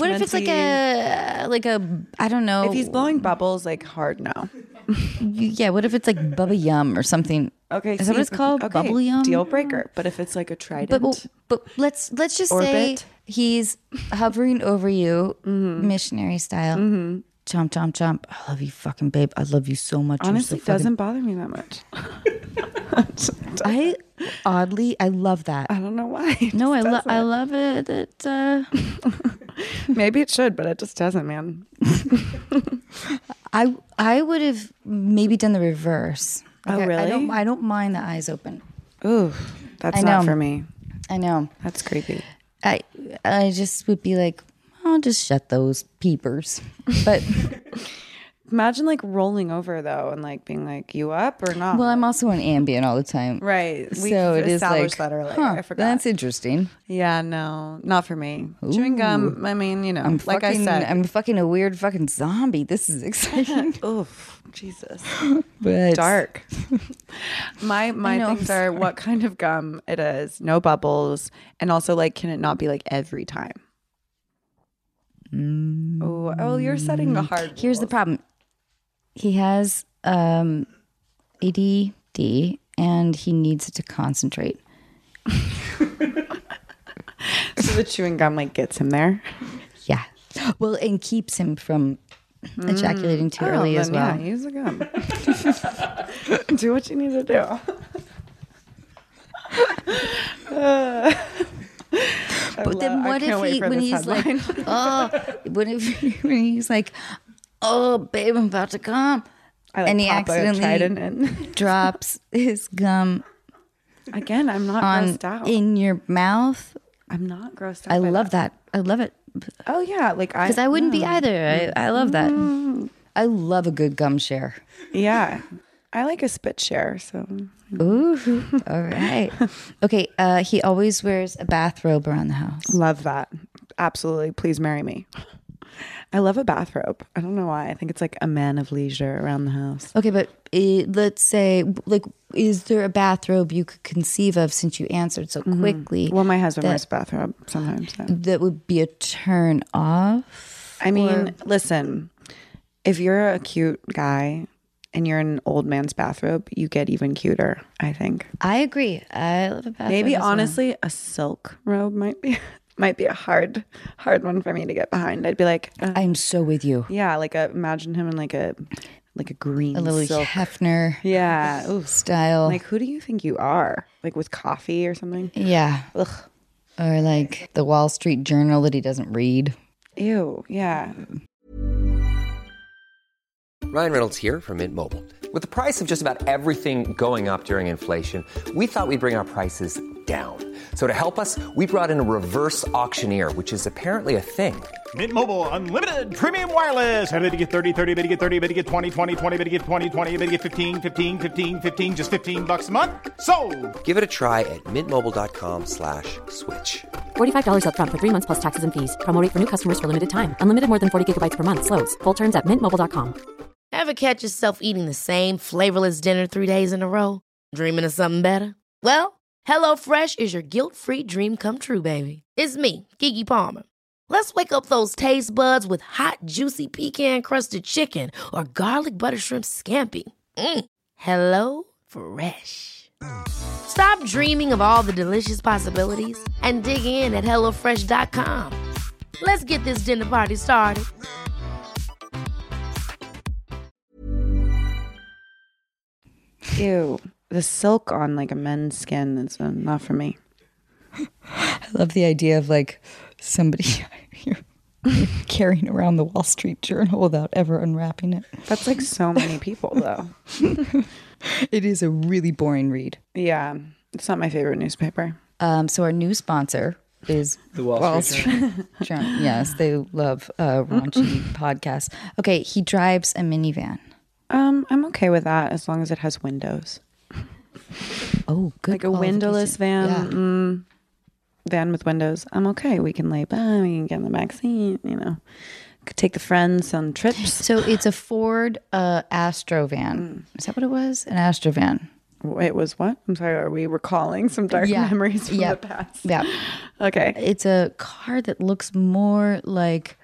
a I don't know. If he's blowing bubbles, like hard no. Yeah. What if it's like Bubba Yum or something? Okay, Is that what it's called? Okay, Bubble Yum. deal breaker. But if it's like a trident, But let's just say Orbit. he's hovering over you, missionary style. Chomp, chomp, chomp. I love you, fucking babe. I love you so much. You're honestly, so fucking- doesn't bother me that much. I love that. I don't know why. No, I love. love it. That Maybe it should, but it just doesn't, man. I would have maybe done the reverse. Oh, really? I don't mind the eyes open. Ooh, that's I not know. for me. I know. That's creepy. I just would be like, I'll just shut those peepers. But Imagine like rolling over though and like being like, "You up or not?" well, I'm also on Ambien all the time. right. We So it is like, established that earlier. I forgot. that's interesting. Yeah, no, not for me. Chewing gum. I mean, you know, I said, I'm fucking a weird fucking zombie. This is exciting. oof, Jesus, But dark. my know. things are what kind of gum it is, no bubbles, and also like, can it not be like every time? Oh, you're setting the hard. Here's the problem. He has ADD and he needs to concentrate. So the chewing gum like gets him there. Yeah. Well, and keeps him from ejaculating too early as well. Yeah, use the gum. Do what you need to do. But then what if when he's like, when he's like, oh, babe, I'm about to come. And he accidentally drops his gum Again, I'm not grossed out. in your mouth. I'm not grossed out. I love that. I love it. Oh yeah, like Because I wouldn't be either. I love that. I love a good gum share. Yeah, I like a spit share. So Ooh, all right. Okay, he always wears a bathrobe around the house. love that. Absolutely, please marry me. I love a bathrobe. I don't know why. I think it's like a man of leisure around the house. Okay, but let's say, like, is there a bathrobe you could conceive of since you answered so quickly? Well, my husband wears a bathrobe sometimes. So. That would be a turn off? I mean, listen, if you're a cute guy and you're in an old man's bathrobe, you get even cuter, I think. I agree. I love a bathrobe. Maybe as well. honestly, a silk robe might be a hard one for me to get behind. I'd be like, I'm so with you. yeah, like imagine him in like a green A little silk. Hefner Yeah. Ooh. style. Like, who do you think you are? Like with coffee or something? Yeah. Ugh. Or like the Wall Street Journal that he doesn't read. Ew. Yeah. Ryan Reynolds here from Mint Mobile. With the price of just about everything going up during inflation, we thought we'd bring our prices down. So to help us, we brought in a reverse auctioneer, which is apparently a thing. Mint Mobile Unlimited Premium Wireless. How to get 30, 30, bit to get 30, bit to get 20, 20, 20, bit to get 20, 20, bit to get 15, 15, 15, 15, just $15 a month? Sold! Give it a try at mintmobile.com/switch. $45 up front for 3 months plus taxes and fees. Promo rate for new customers for limited time. Unlimited more than 40 gigabytes per month. Slows full terms at mintmobile.com. Ever catch yourself eating the same flavorless dinner 3 days in a row? Dreaming of something better? Well, HelloFresh is your guilt-free dream come true, baby. It's me, Keke Palmer. Let's wake up those taste buds with hot, juicy pecan-crusted chicken or garlic butter shrimp scampi. Hello Fresh. Stop dreaming of all the delicious possibilities and dig in at HelloFresh.com. Let's get this dinner party started. Ew. The silk on like a men's skin is not for me. I love the idea of like somebody you're carrying around the Wall Street Journal without ever unwrapping it. That's like so many people though. It is a really boring read. Yeah. It's not my favorite newspaper. So our new sponsor is The Wall Street Journal. Yes, they love raunchy podcasts. Okay, he drives a minivan. I'm okay with that as long as it has windows. Oh, good. Like a windowless van. Yeah. Van with windows. I'm okay. We can lay back. We can get in the back seat. You know, could take the friends on trips. So it's a Ford Astro van. Is that what it was? An Astro van. It was what? I'm sorry. Are we recalling some dark memories from the past? Yeah. Okay. It's a car that looks more like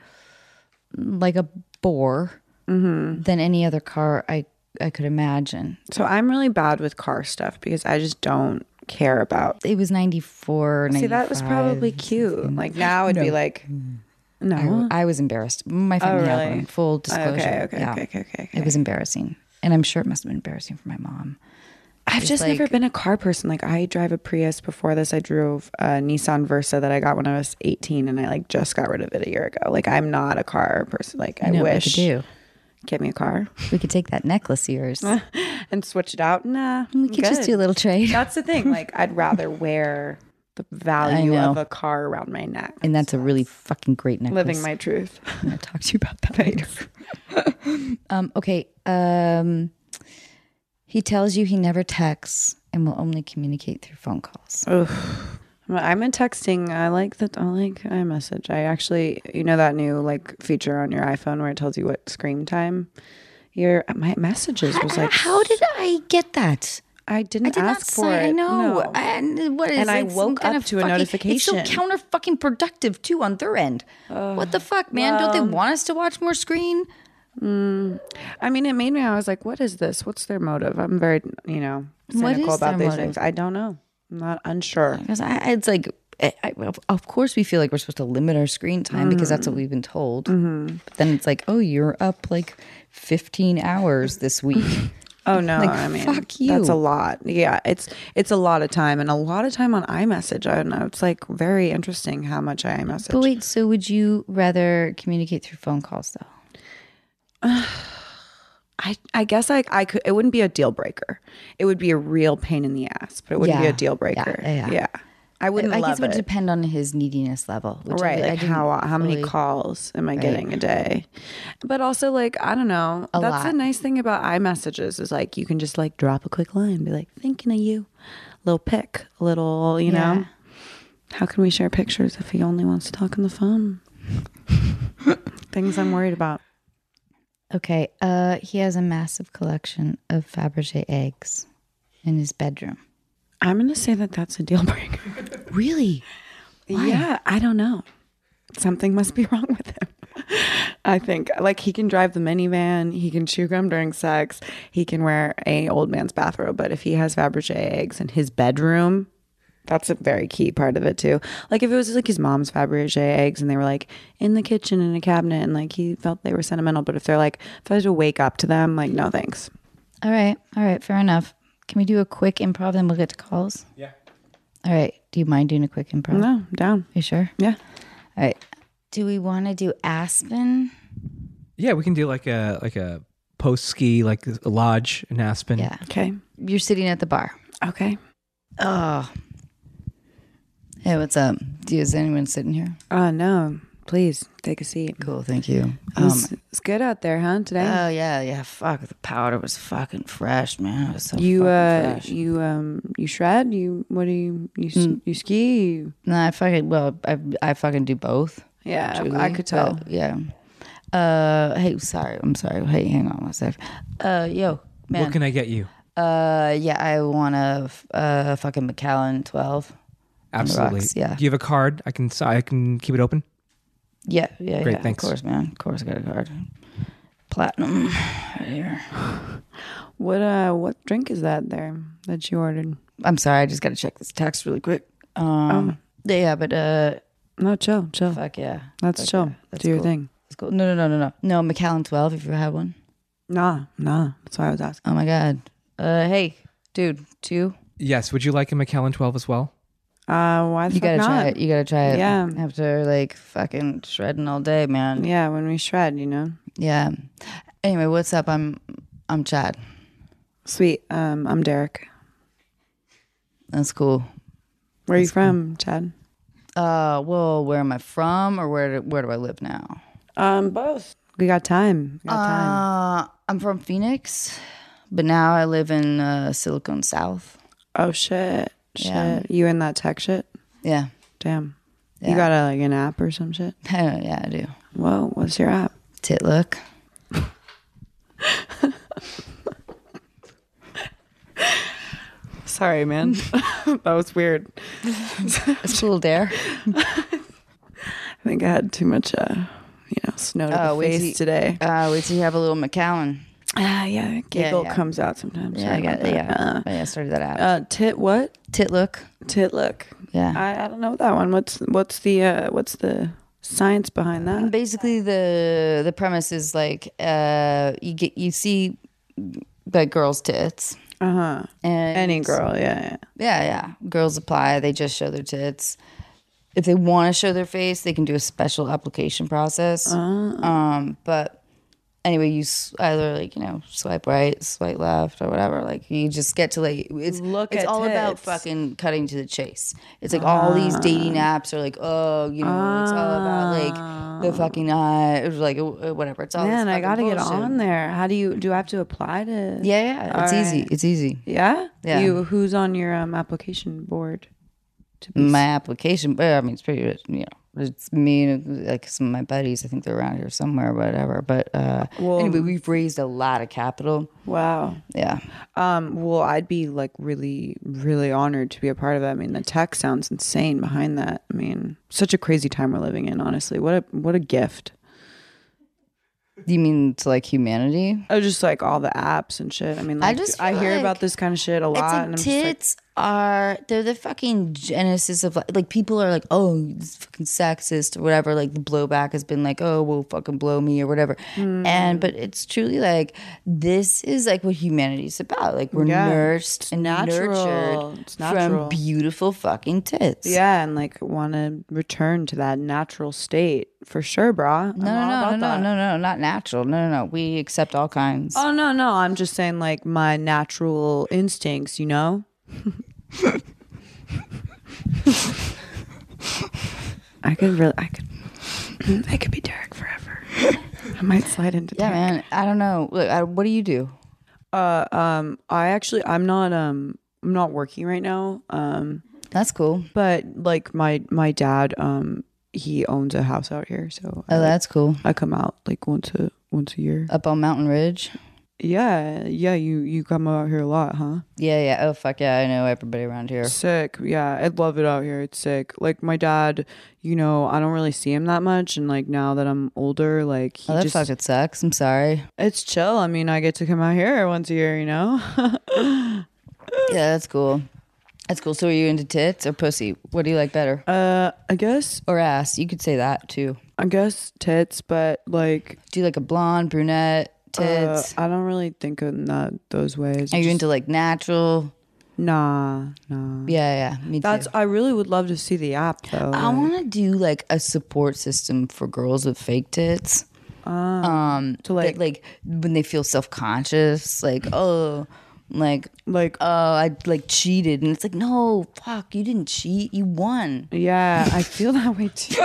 a boar than any other car I could imagine. So I'm really bad with car stuff because I just don't care about. It was 94, 95. See, that was probably cute. Like now it'd be like, no. I was embarrassed. My family had really? one. Full disclosure. Okay. It was embarrassing. And I'm sure it must have been embarrassing for my mom. I've just never been a car person. Like I drive a Prius. Before this, I drove a Nissan Versa that I got when I was 18, and I like just got rid of it a year ago. Like I'm not a car person. Like I know what we wish. could do. Get me a car We could take that necklace of yours. and switch it out. Nah, We could just do a little trade. That's the thing. Like I'd rather wear the value of a car around my neck. And that's a really fucking great necklace. Living my truth. I'm going to talk to you about that later. Okay. He tells you he never texts and will only communicate through phone calls. I'm in texting. I like iMessage. I actually, you know that new like feature on your iPhone where it tells you what screen time my messages was like. How did I get that? I did not ask for it. I know. No. And what is And I it? Some woke kind up of to a fucking- notification. It's so counter fucking productive too on their end. What the fuck, man? Don't they want us to watch more screen? I mean, it made me. I was like, "What is this? What's their motive?" I'm very, What cynical is about their these motive? things. I don't know. I'm not unsure. Because it's like, of course, we feel like we're supposed to limit our screen time because that's what we've been told. But then it's like, oh, you're up like 15 hours this week. Oh no! Like, I mean, fuck you. That's a lot. Yeah, it's a lot of time, and a lot of time on iMessage. I don't know. It's like very interesting how much I iMessage. But wait, so would you rather communicate through phone calls though? I guess I could. It wouldn't be a deal breaker. It would be a real pain in the ass, but it wouldn't be Yeah. a deal breaker. Yeah. I wouldn't. I love guess it would it. depend on his neediness level. Which Right, I like didn't how many fully- calls am I getting a day? But also, like, I don't know. A That's the lot. nice thing about iMessages is like you can just like drop a quick line, be like thinking of you, little pic, a little, you know. How can we share pictures if he only wants to talk on the phone? Things I'm worried about. Okay, he has a massive collection of Fabergé eggs in his bedroom. I'm gonna say that that's a deal breaker. Really? Yeah, I don't know. Something must be wrong with him. I think like he can drive the minivan, he can chew gum during sex, he can wear a old man's bathrobe, but if he has Fabergé eggs in his bedroom, that's a very key part of it too. Like if it was like his mom's Fabergé eggs and they were like in the kitchen in a cabinet and like he felt they were sentimental, but if they're like if I had to wake up to them, like no thanks. All right, fair enough. Can we do a quick improv, then we'll get to calls? Yeah. All right. Do you mind doing a quick improv? No, I'm down. You sure? Yeah. All right. Do we want to do Aspen? Yeah, we can do like a post ski, like a lodge in Aspen. Yeah. Okay. You're sitting at the bar. Okay. Oh. Hey, what's up? Is anyone sitting here? No. Please take a seat. Cool, thank you. It's good out there, huh? Today. Oh yeah. Fuck, the powder was fucking fresh, man. It was so You fucking fresh. you shred? You ski? Nah, I fucking do both. Yeah, truly, I could tell. but, yeah. Hey, I'm sorry. Hey, hang on one sec. Yo, man. What can I get you? Yeah, I want a fucking Macallan 12. Absolutely. rocks, yeah. Do you have a card? I can keep it open. Yeah. Great, thanks. Of course, man. Of course, I got a card. Platinum right here. What drink is that there that you ordered? I'm sorry, I just got to check this text really quick. Yeah, but No, chill. fuck yeah. Let's Fuck chill. yeah. That's Do your cool. thing. That's cool. No, Macallan 12. If you have one. Nah. That's why I was asking. Oh my god. Hey, dude, 2. Yes. Would you like a Macallan 12 as well? Why the You fuck gotta not? try it. You gotta try it. Yeah. After like fucking shredding all day, man. Yeah, when we shred, Yeah. Anyway, what's up? I'm Chad. Sweet. I'm Derek. That's cool. Where are you from, Chad? Well, where am I from, or where do I live now? Both. We got time. I'm from Phoenix, but now I live in Silicon South. Oh shit. Yeah. You in that tech shit? Yeah. Damn. Yeah. You got like an app or some shit? Yeah, I do. Whoa, what's your app? Tit look. Sorry, man. That was weird. It's cool, Dare. I think I had too much, snow to the wait face today. Wait till you have a little Macallan. Yeah, giggle yeah. comes out sometimes. Yeah, Sorry I got about that. yeah. I started that out. Tit what? Tit look. Tit look. Yeah. I don't know that one. What's the science behind that? Basically, the premise is like you see like girls' tits. Uh-huh. And Any girl, yeah. Yeah. Girls apply. They just show their tits. If they want to show their face, they can do a special application process. But anyway, you either swipe right, swipe left, or whatever. Like you just get to it's Look it's at all about tits. fucking cutting to the chase. It's like all these dating apps are like, it's all about like the fucking it was like whatever. It's all Man, this I gotta fucking get bullshit. on there. How do I have to apply to? Yeah, it's All easy. right. It's easy. Yeah? Yeah. Who's on your application board? To be My application, but I mean, it's pretty, It's me and like some of my buddies. I think they're around here somewhere, or whatever. But anyway, we've raised a lot of capital. Wow. Yeah. Well, I'd be like really, really honored to be a part of that. I mean, the tech sounds insane behind that. I mean, such a crazy time we're living in, honestly. What a gift. You mean to like humanity? I just like all the apps and shit. I mean, like, I hear about this kind of shit a lot. It's like and I'm tits they're the fucking genesis of like people are like, oh, it's fucking sexist or whatever. Like the blowback has been like, oh, well, fucking blow me or whatever. But it's truly like this is like what humanity's about. Like we're nursed and nurtured from beautiful fucking tits. Yeah, and like want to return to that natural state for sure, brah. No, not natural. No. We accept all kinds. Oh no, I'm just saying like my natural instincts, you know. I could be Derek forever. I might slide into Derek. Man. I don't know. Look, what do you do? I'm not working right now. That's cool. But like my dad, he owns a house out here, so that's cool. I come out like once a year. Up on Mountain Ridge. Yeah. You come out here a lot, huh? Yeah. Oh fuck yeah, I know everybody around here. Sick. Yeah, I love it out here. It's sick. Like my dad, you know, I don't really see him that much, and like now that I'm older, like he that fucking sucks. I'm sorry. It's chill. I mean, I get to come out here once a year, you know. Yeah, that's cool. That's cool. So are you into tits or pussy? What do you like better? I guess. Or ass. You could say that too. I guess tits, but like. Do you like a blonde, brunette, tits? I don't really think of that those ways. Are you into like natural? Nah. Yeah. Me too. I really would love to see the app though. I want to do like a support system for girls with fake tits. To like when they feel self-conscious, like oh. Like I like cheated, and it's like no, fuck, you didn't cheat, you won. Yeah, I feel that way too.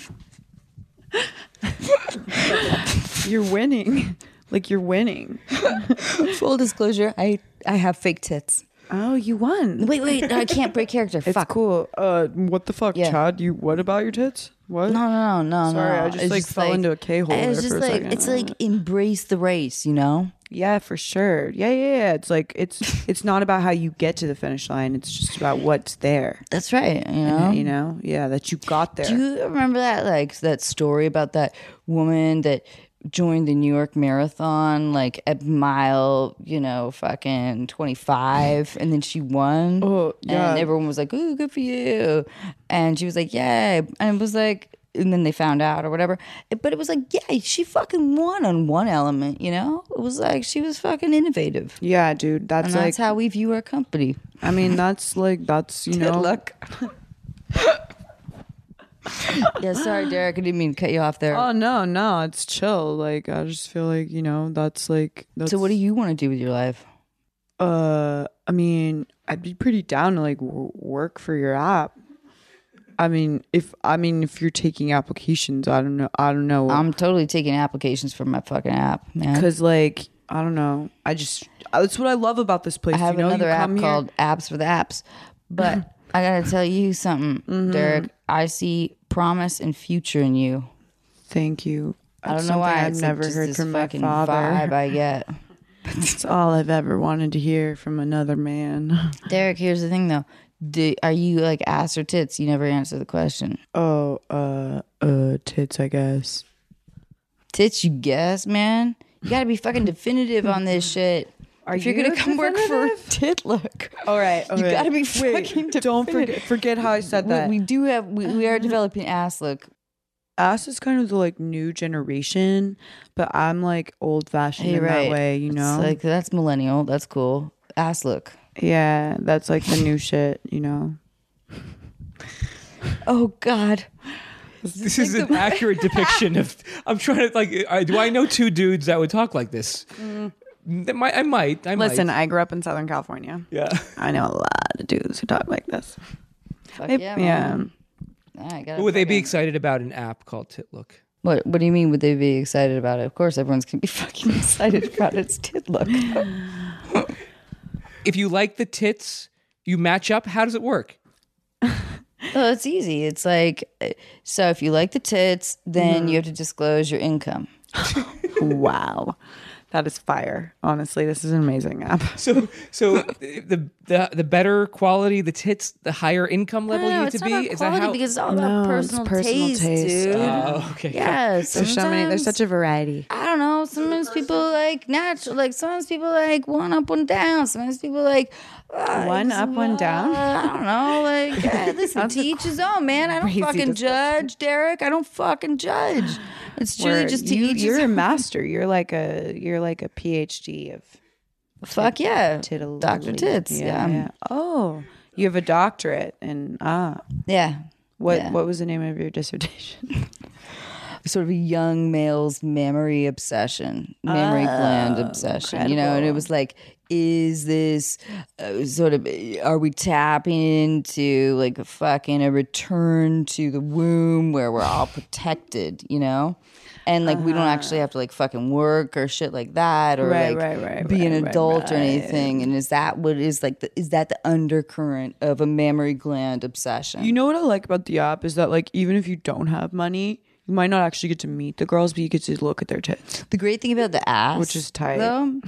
You're winning, like you're winning. Full disclosure, I have fake tits. Oh, you won. Wait, I can't break character. It's fuck. Cool. What the fuck, Chad? What about your tits? What? No. Sorry, I just fell into a K-hole there for a second. It's like embrace the race, you know? Yeah, for sure. Yeah. It's like it's not about how you get to the finish line. It's just about what's there. That's right. You know? Yeah, that you got there. Do you remember that story about that woman that joined the New York Marathon like at mile, fucking 25, and then she won? Oh, yeah. And everyone was like, "Ooh, good for you!" And she was like, "Yeah," and it was like. And then they found out or whatever. But it was like, yeah, she fucking won on one element, you know? It was like she was fucking innovative. Yeah, dude. That's how we view our company. I mean, that's Look. Yeah, sorry, Derek. I didn't mean to cut you off there. Oh, no. It's chill. Like, I just feel like, that's. So what do you want to do with your life? I mean, I'd be pretty down to like work for your app. I mean, if you're taking applications, I don't know. I'm totally taking applications for my fucking app, man. Because like, I don't know. That's what I love about this place. I have another app called Apps for the Apps, but I gotta tell you something, Derek. I see promise and future in you. Thank you. I don't know why I've never heard from my father. Vibe I get. That's all I've ever wanted to hear from another man. Derek, here's the thing though. Are you like ass or tits? You never answer the question. Oh, tits, I guess. Tits, you guess, man? You gotta be fucking definitive on this shit. If you're gonna come work for Tit Look, all right, you gotta be fucking definitive. Don't forget how I said that. We are developing Ass Look. Ass is kind of the like new generation, but I'm like old fashioned in that way, you know? It's like that's millennial. That's cool. Ass Look. Yeah, that's like the new shit, you know? Oh, God. This is an accurate depiction of... I'm trying to, do I know two dudes that would talk like this? I might. Listen, I grew up in Southern California. Yeah. I know a lot of dudes who talk like this. Fuck yeah, man. Would they be excited about an app called Tit Look? What do you mean would they be excited about it? Of course, everyone's going to be fucking excited about its Tit Look. If you like the tits, you match up. How does it work? Oh, it's easy. It's like, so if you like the tits, then you have to disclose your income. Wow. That is fire. Honestly, this is an amazing app. So the better quality the tits, the higher income level you need to be. Is that how? Because it's all No, about it's personal personal taste, taste. dude. Oh, okay. Yes. There's so many. There's such a variety. I don't know. Sometimes people like natural. Like sometimes people like one up, one down. Sometimes people like One up, one down? I don't know. Like listen, to each his own, man. I don't crazy fucking judge, Derek. I don't fucking judge. It's truly Where just to you, each you're his a own. master. You're like a PhD of Fuck yeah, tittle. Dr. Tits. Yeah. Oh, you have a doctorate in Yeah. What Yeah. what was the name of your dissertation? Sort of a young male's mammary obsession, mammary gland obsession, you know, and it was like, is this are we tapping into like a return to the womb where we're all protected, you know? And like we don't actually have to like fucking work or shit like that, or be an adult or anything. And is that what is like? Is that the undercurrent of a mammary gland obsession? You know what I like about the app is that like even if you don't have money, you might not actually get to meet the girls, but you get to look at their tits. The great thing about the ass, Which is tight. though,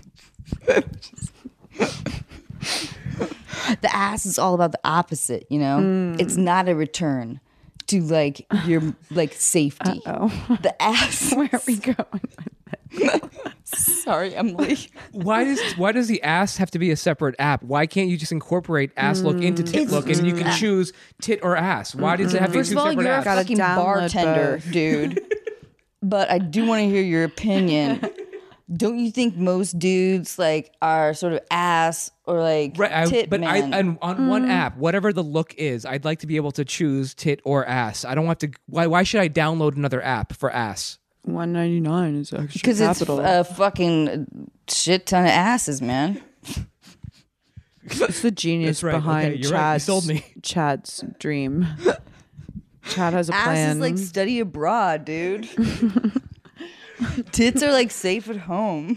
the ass is all about the opposite. You know, it's not a return to like your like safety. The ass. Where are we going? Sorry, Emily. Why does the ass have to be a separate app? Why can't you just incorporate ass look into tit look and you can choose tit or ass? Why does it have to be First two of all, separate you're a apps? Gotta fucking download bartender, both. dude. But I do want to hear your opinion. Don't you think most dudes like are sort of ass or like tit men? On one app, whatever the look is, I'd like to be able to choose tit or ass. I don't have to. Why should I download another app for ass? $199 is extra Because it's capital. a fucking shit ton of asses, man. It's the genius That's right. behind Okay, you're right. You Chad's, sold me. Chad's dream. Chad has a Ass plan. is like study abroad, dude. Tits are like safe at home.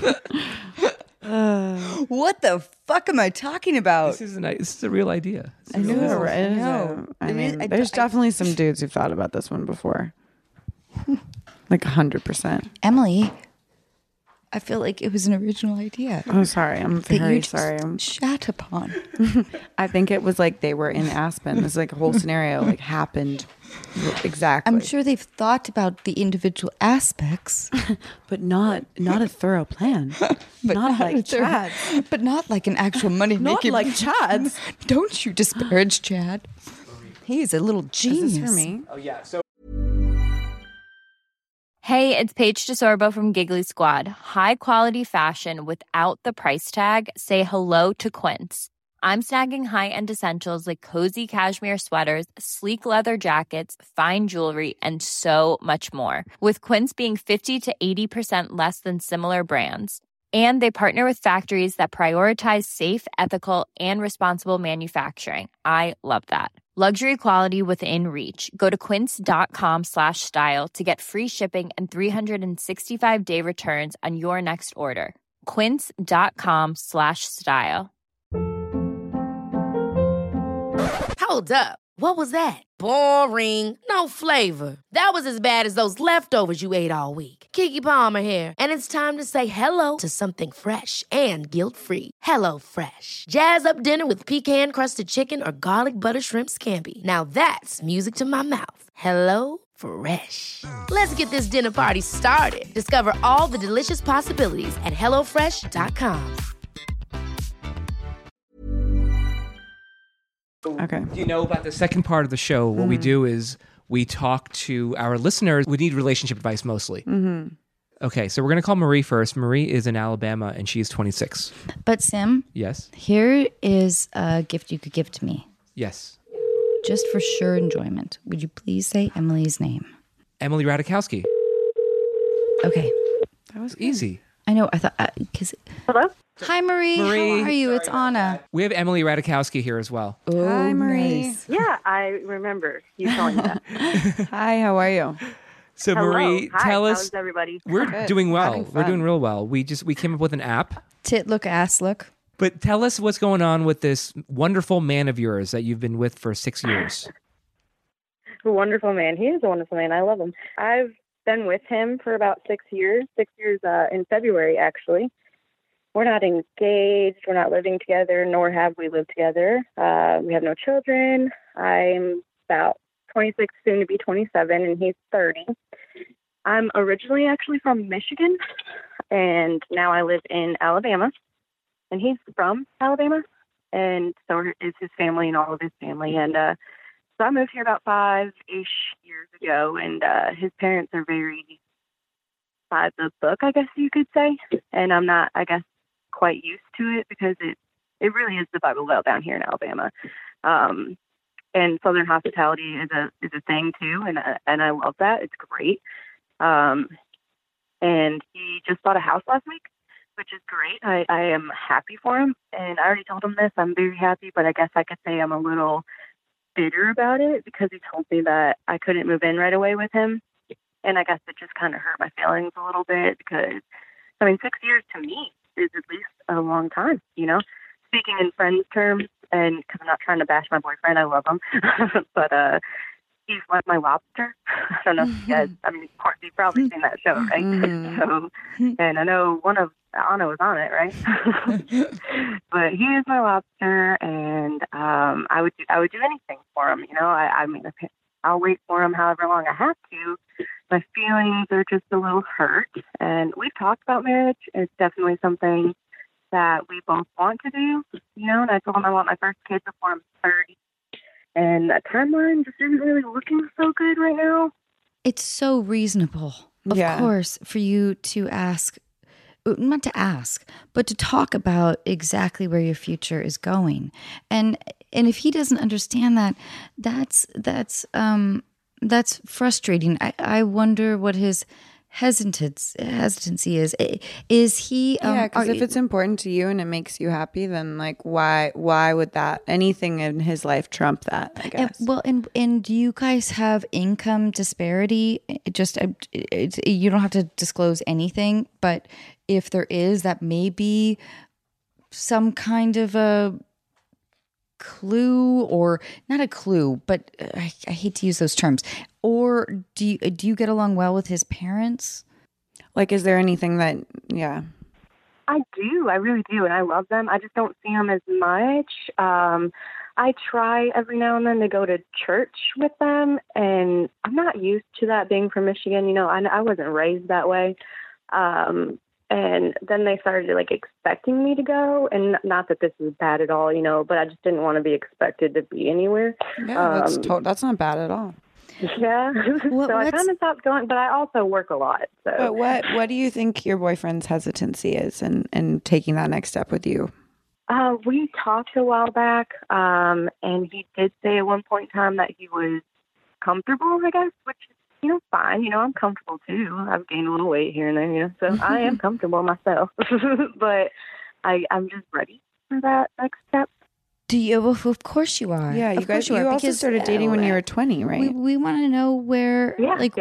What the fuck am I talking about? This is a real idea. I know, right? I know. I It mean, is- there's definitely some dudes who've thought about this one before. Like 100%. Emily, I feel like it was an original idea. Oh, sorry. I'm That very you just sorry. shat upon. I think it was like they were in Aspen. This like whole scenario like happened exactly. I'm sure they've thought about the individual aspects, but not a thorough plan. not like Chad's. but not like an actual money Not making. like Chad's. Don't you disparage Chad? He's a little genius. Is this for me? Oh yeah. So Hey, it's Paige DeSorbo from Giggly Squad. High quality fashion without the price tag. Say hello to Quince. I'm snagging high-end essentials like cozy cashmere sweaters, sleek leather jackets, fine jewelry, and so much more. With Quince being 50 to 80% less than similar brands. And they partner with factories that prioritize safe, ethical, and responsible manufacturing. I love that. Luxury quality within reach. Go to quince.com/style to get free shipping and 365-day returns on your next order. Quince.com/style. Hold up. What was that? Boring. No flavor. That was as bad as those leftovers you ate all week. Keke Palmer here, and it's time to say hello to something fresh and guilt-free. Hello Fresh. Jazz up dinner with pecan-crusted chicken or garlic butter shrimp scampi. Now that's music to my mouth. Hello Fresh. Let's get this dinner party started. Discover all the delicious possibilities at hellofresh.com. Okay. you know about the second part of the show? What we do is we talk to our listeners. We need relationship advice mostly. Okay, so we're gonna call Marie first. Marie is in Alabama and she's 26. But Sim, Yes. here is a gift you could give to me, Yes. just for sure enjoyment. Would you please say Emily's name? Emily Radikowski. Okay. That was Easy. I know. I thought because. Hello? Hi, Marie. Marie. How are you? It's Anna. We have Emily Radikowski here as well. Oh, Hi, Marie. nice. Yeah, I remember you telling me that. Hi, how are you? So Hello. Marie, Hi, tell how's us. everybody? We're Good. doing well. Having We're fun. doing real well. We came up with an app. Tit look, ass look. But tell us what's going on with this wonderful man of yours that you've been with for 6 years. A wonderful man. He is a wonderful man. I love him. I've been with him for about 6 years. 6 years in February, actually. We're not engaged. We're not living together, nor have we lived together. We have no children. I'm about 26, soon to be 27, and he's 30. I'm originally actually from Michigan, and now I live in Alabama. And he's from Alabama, and so is his family and all of his family. And so I moved here about 5-ish years ago, and his parents are very by the book, I guess you could say. And I'm not, I guess, quite used to it because it really is the Bible Belt down here in Alabama. And Southern hospitality is a thing too, and I love that. It's great. And he just bought a house last week, which is great. I am happy for him, and I already told him this. I'm very happy, but I guess I could say I'm a little bitter about it because he told me that I couldn't move in right away with him, and I guess it just kind of hurt my feelings a little bit because, 6 years to me is at least a long time, Speaking in friends terms, and because I'm not trying to bash my boyfriend, I love him, but he's like my lobster. I don't know if you guys, of course, you've probably seen that show, right? So, and I know one of Anna was on it, right? But he is my lobster, and I would do anything for him, I'll wait for him however long I have to. My feelings are just a little hurt, and we've talked about marriage. It's definitely something that we both want to do, and I told him I want my first kid before I'm 30. And that timeline just isn't really looking so good right now. It's so reasonable, of course, for you to ask, not to ask, but to talk about exactly where your future is going. And if he doesn't understand that, that's frustrating. I wonder what his hesitancy is he because if it's important to you and it makes you happy, then why would that anything in his life trump that, I guess? And do you guys have income disparity? You don't have to disclose anything, but if there is, that may be some kind of a clue, or not a clue, but I hate to use those terms. Or do you get along well with his parents? Is there anything that, I do. I really do. And I love them. I just don't see them as much. I try every now and then to go to church with them, and I'm not used to that being from Michigan. I wasn't raised that way. And then they started expecting me to go, and not that this is bad at all, but I just didn't want to be expected to be anywhere. Yeah, that's not bad at all. Yeah. So I kind of stopped going, but I also work a lot. So. But what do you think your boyfriend's hesitancy is in taking that next step with you? We talked a while back, and he did say at one point in time that he was comfortable, I guess, which is, fine. I'm comfortable too. I've gained a little weight here and there, so I am comfortable myself. But I'm just ready for that next step. Do you? Well, of course you are. Yeah, you also started dating when you were 20, right? We want to know where, we want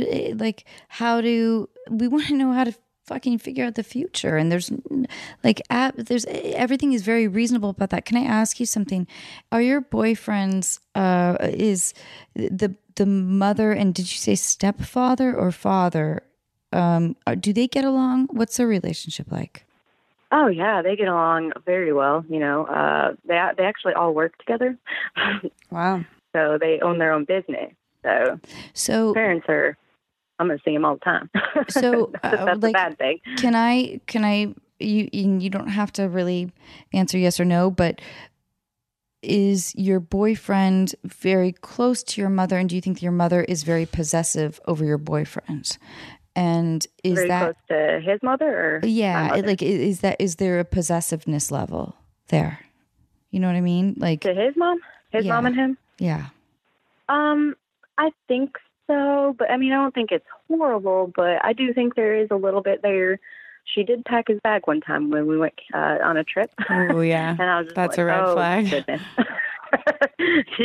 to know how to fucking figure out the future. And there's everything is very reasonable about that. Can I ask you something? Are your boyfriends, is the mother, and did you say stepfather or father? Do they get along? What's their relationship like? Oh yeah, they get along very well. They actually all work together. Wow. So they own their own business. So parents are. I'm gonna see them all the time. So that's a bad thing. Can I? You don't have to really answer yes or no, but is your boyfriend very close to your mother, and do you think your mother is very possessive over your boyfriend? And is very that close to his mother, or yeah, is there a possessiveness level there? You know what I mean? To his mom, mom and him. Yeah. I think so, but I don't think it's horrible. But I do think there is a little bit there. She did pack his bag one time when we went on a trip. Oh yeah, and I was just that's a red flag. Goodness.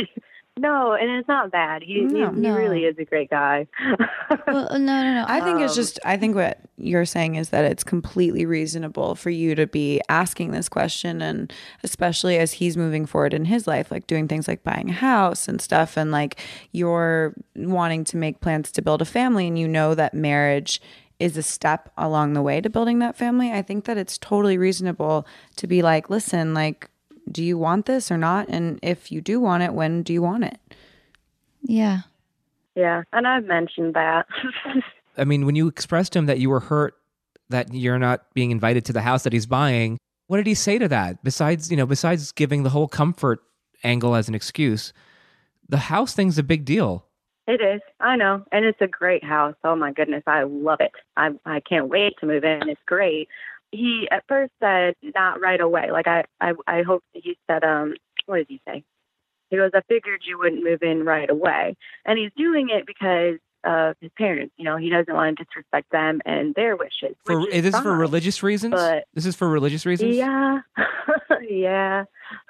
No, and it's not bad. He really is a great guy. Well, no. I think it's just, I think what you're saying is that it's completely reasonable for you to be asking this question. And especially as he's moving forward in his life, like doing things like buying a house and stuff. And like you're wanting to make plans to build a family, and you know that marriage is a step along the way to building that family. I think that it's totally reasonable to be like, listen, like, do you want this or not? And if you do want it, when do you want it? Yeah. Yeah, and I've mentioned that. I mean, when you expressed to him that you were hurt that you're not being invited to the house that he's buying, what did he say to that? Besides giving the whole comfort angle as an excuse, the house thing's a big deal. It is. I know. And it's a great house. Oh, my goodness. I love it. I can't wait to move in. It's great. He at first said not right away. Like I hope he said, what did he say? He goes, I figured you wouldn't move in right away. And he's doing it because of his parents. You know, he doesn't want to disrespect them and their wishes. Is this for religious reasons? This is for religious reasons? Yeah. Yeah.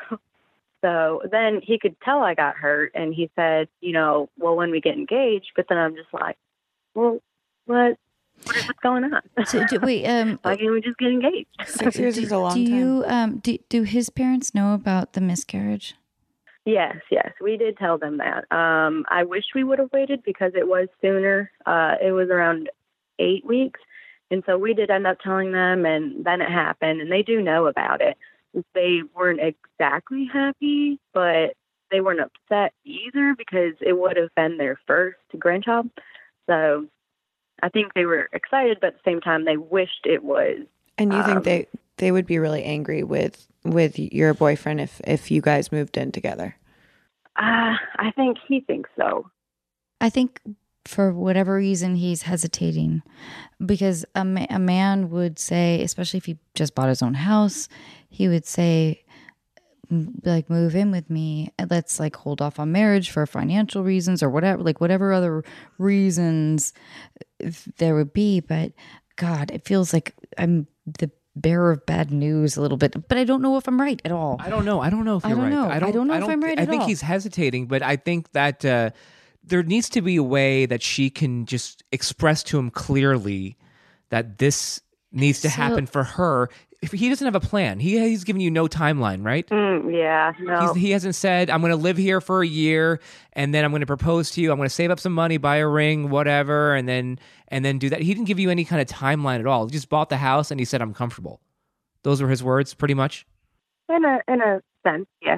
So then he could tell I got hurt, and he said, you know, well, when we get engaged. But then I'm just like, well, what's going on? So wait, why can't we just get engaged? 6 years is a long time. Do his parents know about the miscarriage? Yes, we did tell them that. I wish we would have waited because it was sooner. It was around 8 weeks, and so we did end up telling them, and then it happened, and they do know about it. They weren't exactly happy, but they weren't upset either because it would have been their first grandchild. So I think they were excited, but at the same time, they wished it was. And you think they would be really angry with your boyfriend if you guys moved in together? I think he thinks so. I think for whatever reason he's hesitating, because a man would say, especially if he just bought his own house, he would say, like, move in with me, and let's like hold off on marriage for financial reasons or whatever, like whatever other reasons there would be. But God, it feels like I'm the bearer of bad news a little bit, but I don't know if I'm right at all. I don't know if you're right. I don't know if I'm right at all. I think he's hesitating, but I think that there needs to be a way that she can just express to him clearly that this needs to happen for her. If he doesn't have a plan, he's giving you no timeline, right? Yeah, no. He hasn't said, I'm going to live here for a year, and then I'm going to propose to you. I'm going to save up some money, buy a ring, whatever, and then do that. He didn't give you any kind of timeline at all. He just bought the house, and he said, I'm comfortable. Those were his words, pretty much? In a sense, yeah.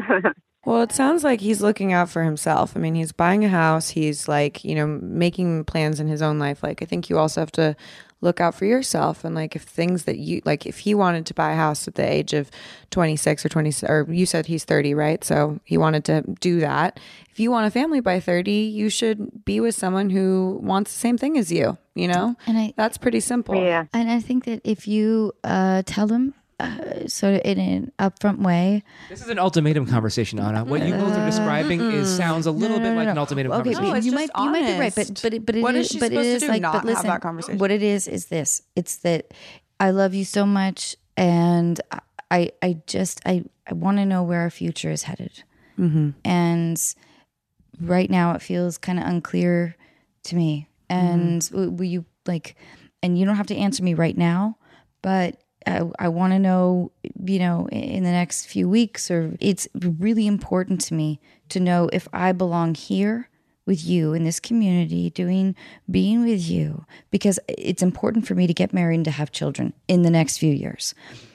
Well, it sounds like he's looking out for himself. I mean, he's buying a house. He's like, you know, making plans in his own life. Like, I think you also have to look out for yourself. And like, if things that you, like, if he wanted to buy a house at the age of 26 or 20, or you said he's 30, right? So he wanted to do that. If you want a family by 30, you should be with someone who wants the same thing as you, you know? And that's pretty simple. Yeah. And I think that if you tell him, sort of in an upfront way. This is an ultimatum conversation, Anna. What you both are describing sounds a little bit like an ultimatum conversation. No, you might be right, but it what is, is she but it supposed is to do? like, Not but listen, have that conversation? what it is this. It's that I love you so much, and I want to know where our future is headed. Mm-hmm. And right now it feels kind of unclear to me. And will you like, and you don't have to answer me right now, but I want to know, you know, in the next few weeks, or it's really important to me to know if I belong here with you in this community, being with you, because it's important for me to get married and to have children in the next few years.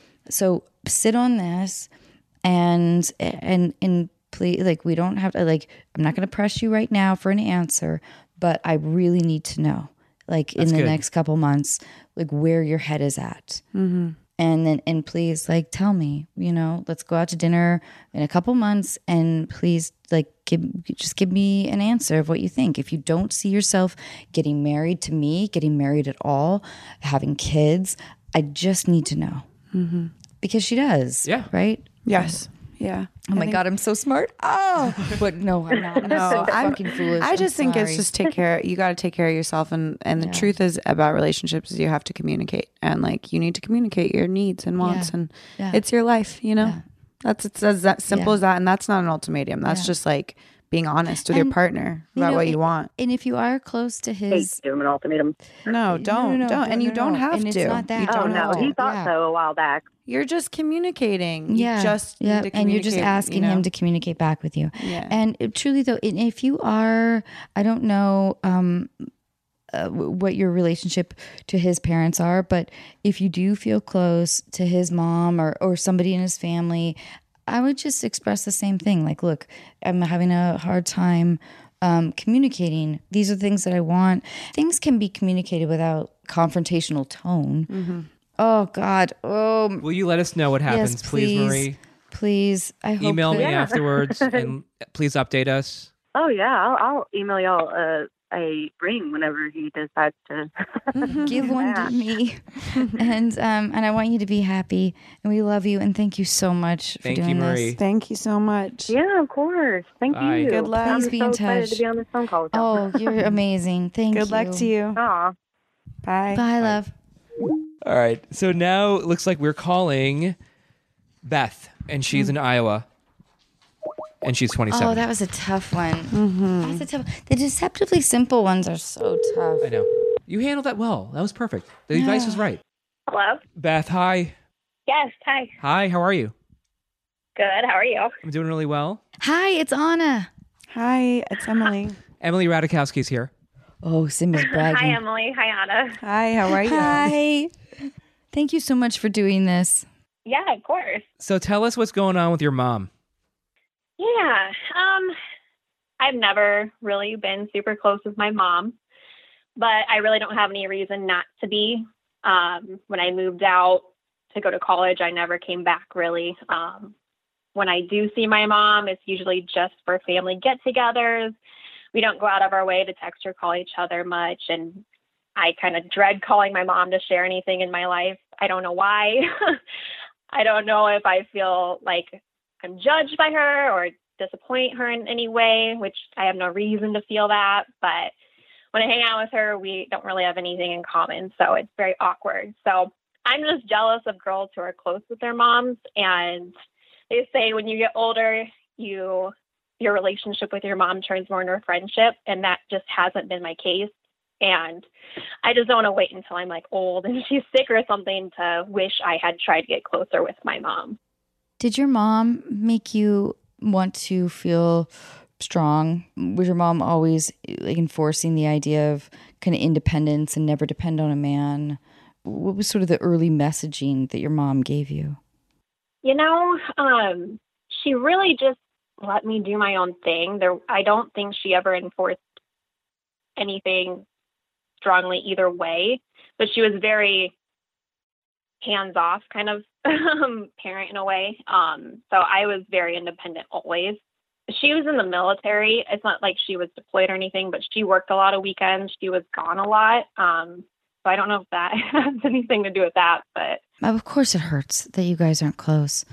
So sit on this and please, like, we don't have to, like, I'm not going to press you right now for an answer, but I really need to know, like, in the next couple months, like, where your head is at. Mm-hmm. And please, like, tell me, you know, let's go out to dinner in a couple months, and please, like, just give me an answer of what you think. If you don't see yourself getting married to me, getting married at all, having kids, I just need to know. Mm-hmm. Because she does. Yeah. Right? Yes. Yeah. Oh my God, I'm so smart. Oh, but no, I'm not. I'm so fucking foolish. I just think it's just you got to take care of yourself. And the truth is about relationships is you have to communicate, and like, you need to communicate your needs and wants, and it's your life, you know, it's as that simple as that. And that's not an ultimatum. That's just like being honest with your partner about what you want. And if you are close to his, Give him an ultimatum. No, don't. And you don't have and to. It's not that. You don't have to. He thought so a while back. You're just communicating. Yeah. You just need to and you're just communicate, asking him to communicate back with you. Yeah. And truly, though, if you are, I don't know what your relationship to his parents are, but if you do feel close to his mom or somebody in his family, I would just express the same thing. Like, look, I'm having a hard time communicating. These are things that I want. Things can be communicated without confrontational tone. Mm-hmm. Oh, God. Oh, Will you let us know what happens, yes, please, Marie? Please. I hope Email me that- afterwards and please update us. Oh yeah, I'll email y'all a ring whenever he decides to Give one to me. And I want you to be happy. And we love you. And thank you so much for Thank you, doing Marie. this. Thank you so much. Yeah, of course. Thank Bye. you. Good luck. I'm Please be so in excited touch. to be on this phone call with y'all. Oh, you're amazing. Thank you. Good luck to you. Aw. Bye. Bye, love. All right. So now it looks like we're calling Beth, and she's in Iowa. And she's 27. Oh, that was a tough one. That's a tough. The deceptively simple ones are so tough. I know. You handled that well. That was perfect. The advice was right. Hello? Beth, hi. Yes, hi. Hi, how are you? Good, how are you? I'm doing really well. Hi, it's Anna. Hi, it's Emily. Emily Radikowski's here. Oh, Simba's bragging. Hi, Emily. Hi, Anna. Hi, how are you? Hi. Thank you so much for doing this. Yeah, of course. So tell us what's going on with your mom. Yeah, I've never really been super close with my mom, but I really don't have any reason not to be. When I moved out to go to college, I never came back really. When I do see my mom, it's usually just for family get-togethers. We don't go out of our way to text or call each other much, and I kind of dread calling my mom to share anything in my life. I don't know why. I don't know if I feel like I'm judged by her or disappoint her in any way, which I have no reason to feel that. But when I hang out with her, we don't really have anything in common. So it's very awkward. So I'm just jealous of girls who are close with their moms. And they say when you get older, your relationship with your mom turns more into a friendship. And that just hasn't been my case. And I just don't want to wait until I'm like old and she's sick or something to wish I had tried to get closer with my mom. Did your mom make you want to feel strong? Was your mom always like enforcing the idea of kind of independence and never depend on a man? What was sort of the early messaging that your mom gave you? You know, she really just let me do my own thing. I don't think she ever enforced anything strongly either way, but she was very hands-off kind of parent in a way. So I was very independent always. She was in the military. It's not like she was deployed or anything, but she worked a lot of weekends. She was gone a lot. So I don't know if that has anything to do with that, but of course it hurts that you guys aren't close.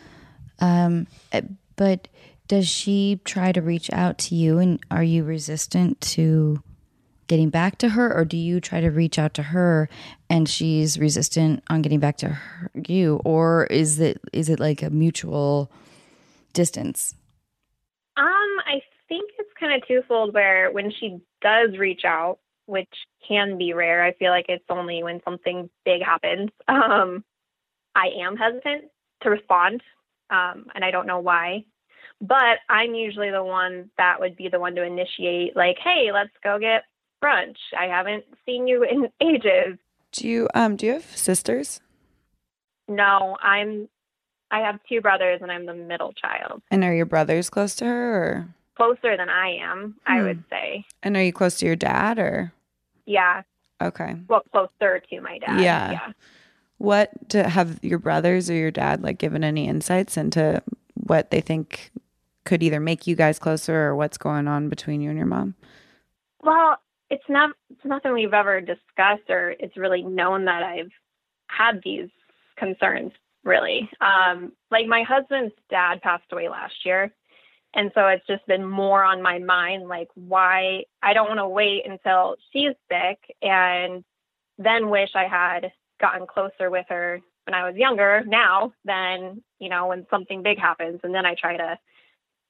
But does she try to reach out to you, and are you resistant to getting back to her, or do you try to reach out to her and she's resistant on getting back to you, or is it like a mutual distance? I think it's kind of twofold, where when she does reach out, which can be rare, I feel like it's only when something big happens, I am hesitant to respond, and I don't know why. But I'm usually the one that would be the one to initiate, like, hey, let's go get brunch. I haven't seen you in ages. Do you have sisters? No, I have two brothers and I'm the middle child. And are your brothers close to her, or closer than I am, I would say. And are you close to your dad, or? Yeah. Okay. Well, closer to my dad. Yeah. Have your brothers or your dad like given any insights into what they think could either make you guys closer, or what's going on between you and your mom? Well, it's nothing we've ever discussed, or it's really known that I've had these concerns, really. Like my husband's dad passed away last year. And so it's just been more on my mind, like why I don't want to wait until she's sick and then wish I had gotten closer with her when I was younger now than, when something big happens. And then I try to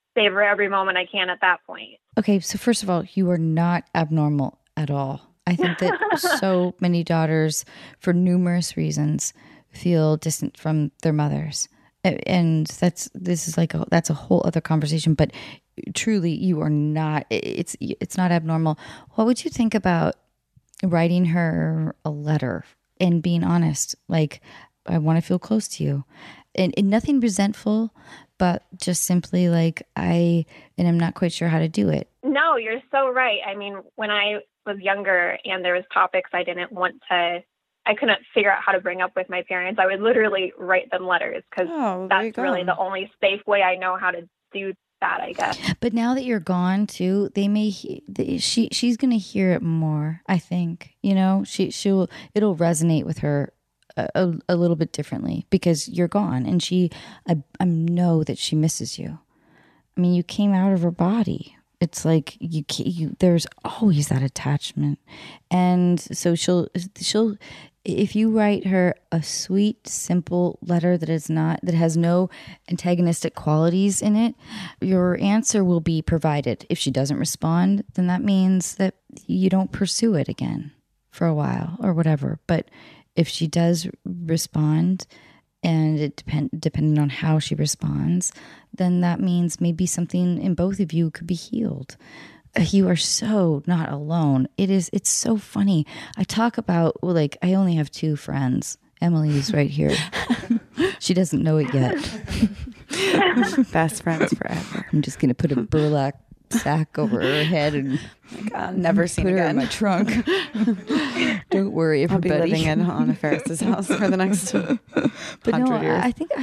savor every moment I can at that point. Okay, so first of all, you are not abnormal at all. I think that so many daughters, for numerous reasons, feel distant from their mothers. And that's a whole other conversation, but truly you are not, it's not abnormal. What would you think about writing her a letter and being honest? Like, I want to feel close to you, and nothing resentful, but just simply like, I'm not quite sure how to do it. No, you're so right. I mean, when I was younger and there was topics I couldn't figure out how to bring up with my parents, I would literally write them letters because that's really the only safe way I know how to do that, I guess. But now that you're gone too, she's going to hear it more, I think. You know, it'll resonate with her a little bit differently because you're gone, and I know that she misses you. I mean, you came out of her body. It's like there's always that attachment. And so she'll if you write her a sweet, simple letter that has no antagonistic qualities in it, your answer will be provided. If she doesn't respond, then that means that you don't pursue it again for a while or whatever. But if she does respond, and depending on how she responds, then that means maybe something in both of you could be healed. You are so not alone. It's so funny. I talk about, I only have 2 friends. Emily's right here. She doesn't know it yet. Best friends forever. I'm just going to put a burlap sack over her head and never seen put her again in my trunk. Don't worry, everybody. I'll be living in Anna Ferris's house for the next 100 years. I think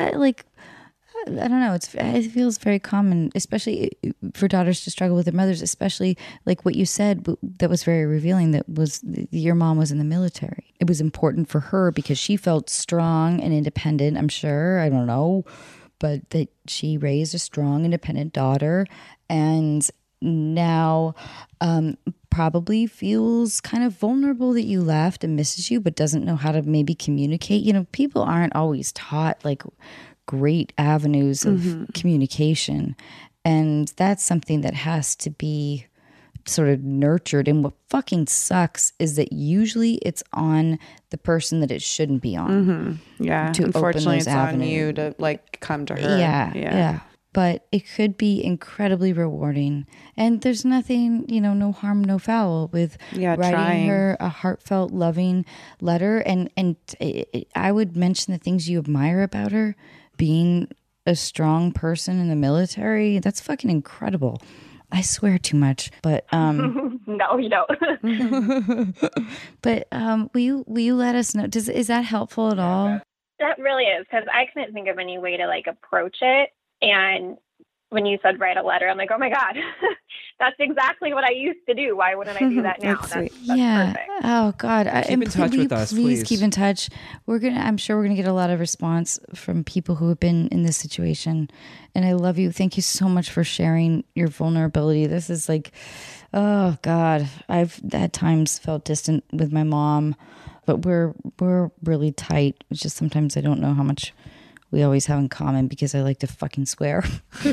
I don't know. It feels very common, especially for daughters to struggle with their mothers, especially like what you said that was very revealing. That was your mom was in the military. It was important for her because she felt strong and independent. I'm sure. I don't know, but that she raised a strong, independent daughter, and now probably feels kind of vulnerable that you left and misses you, but doesn't know how to maybe communicate. You know, people aren't always taught like great avenues of communication, and that's something that has to be sort of nurtured. And what fucking sucks is that usually it's on the person that it shouldn't be on. Yeah, to unfortunately, it's on you to come to her. Yeah. But it could be incredibly rewarding, and there's nothing, no harm, no foul with writing her a heartfelt, loving letter. And I would mention the things you admire about her. Being a strong person in the military, that's fucking incredible. I swear too much, but no, you don't. But will you let us know? Is that helpful at all? That really is, because I couldn't think of any way to approach it. And when you said write a letter, I'm like, oh my God, that's exactly what I used to do. Why wouldn't I do that now? That's perfect. Oh God. Keep in touch with us, please. Keep in touch. I'm sure we're going to get a lot of response from people who have been in this situation. And I love you. Thank you so much for sharing your vulnerability. This is oh God, I've at times felt distant with my mom, but we're really tight. It's just sometimes I don't know how much we always have in common because I like to fucking swear.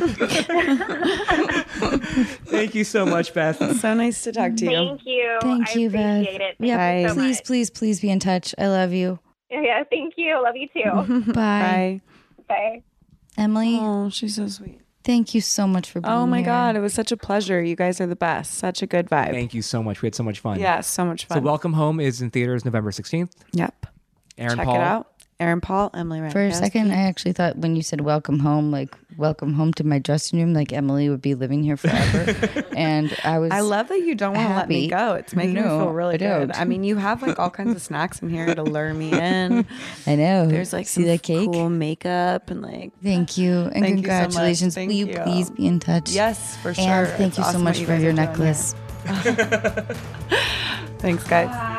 Thank you so much, Beth. So nice to talk to you. Thank you. Thank you, Beth. Appreciate it. Yeah, Thank you so much. please be in touch. I love you. Yeah, thank you. Love you too. Bye. Bye. Emily. Oh, she's so sweet. Thank you so much for being here. Oh my God, it was such a pleasure. You guys are the best. Such a good vibe. Thank you so much. We had so much fun. Yeah, so much fun. So Welcome Home is in theaters November 16th. Yep. Aaron Check Paul. it out. Aaron Paul, Emily Ratajkowski. For a second, I actually thought when you said welcome home, welcome home to my dressing room, Emily would be living here forever. And I love that you don't want to let me go. It's making me feel really good. I mean, you have all kinds of snacks in here to lure me in. I know. There's See that cake? Cool makeup and Thank you. And thank congratulations. You so much. Will you please be in touch? Yes, for sure. And thank you so much for your necklace. Thanks, guys.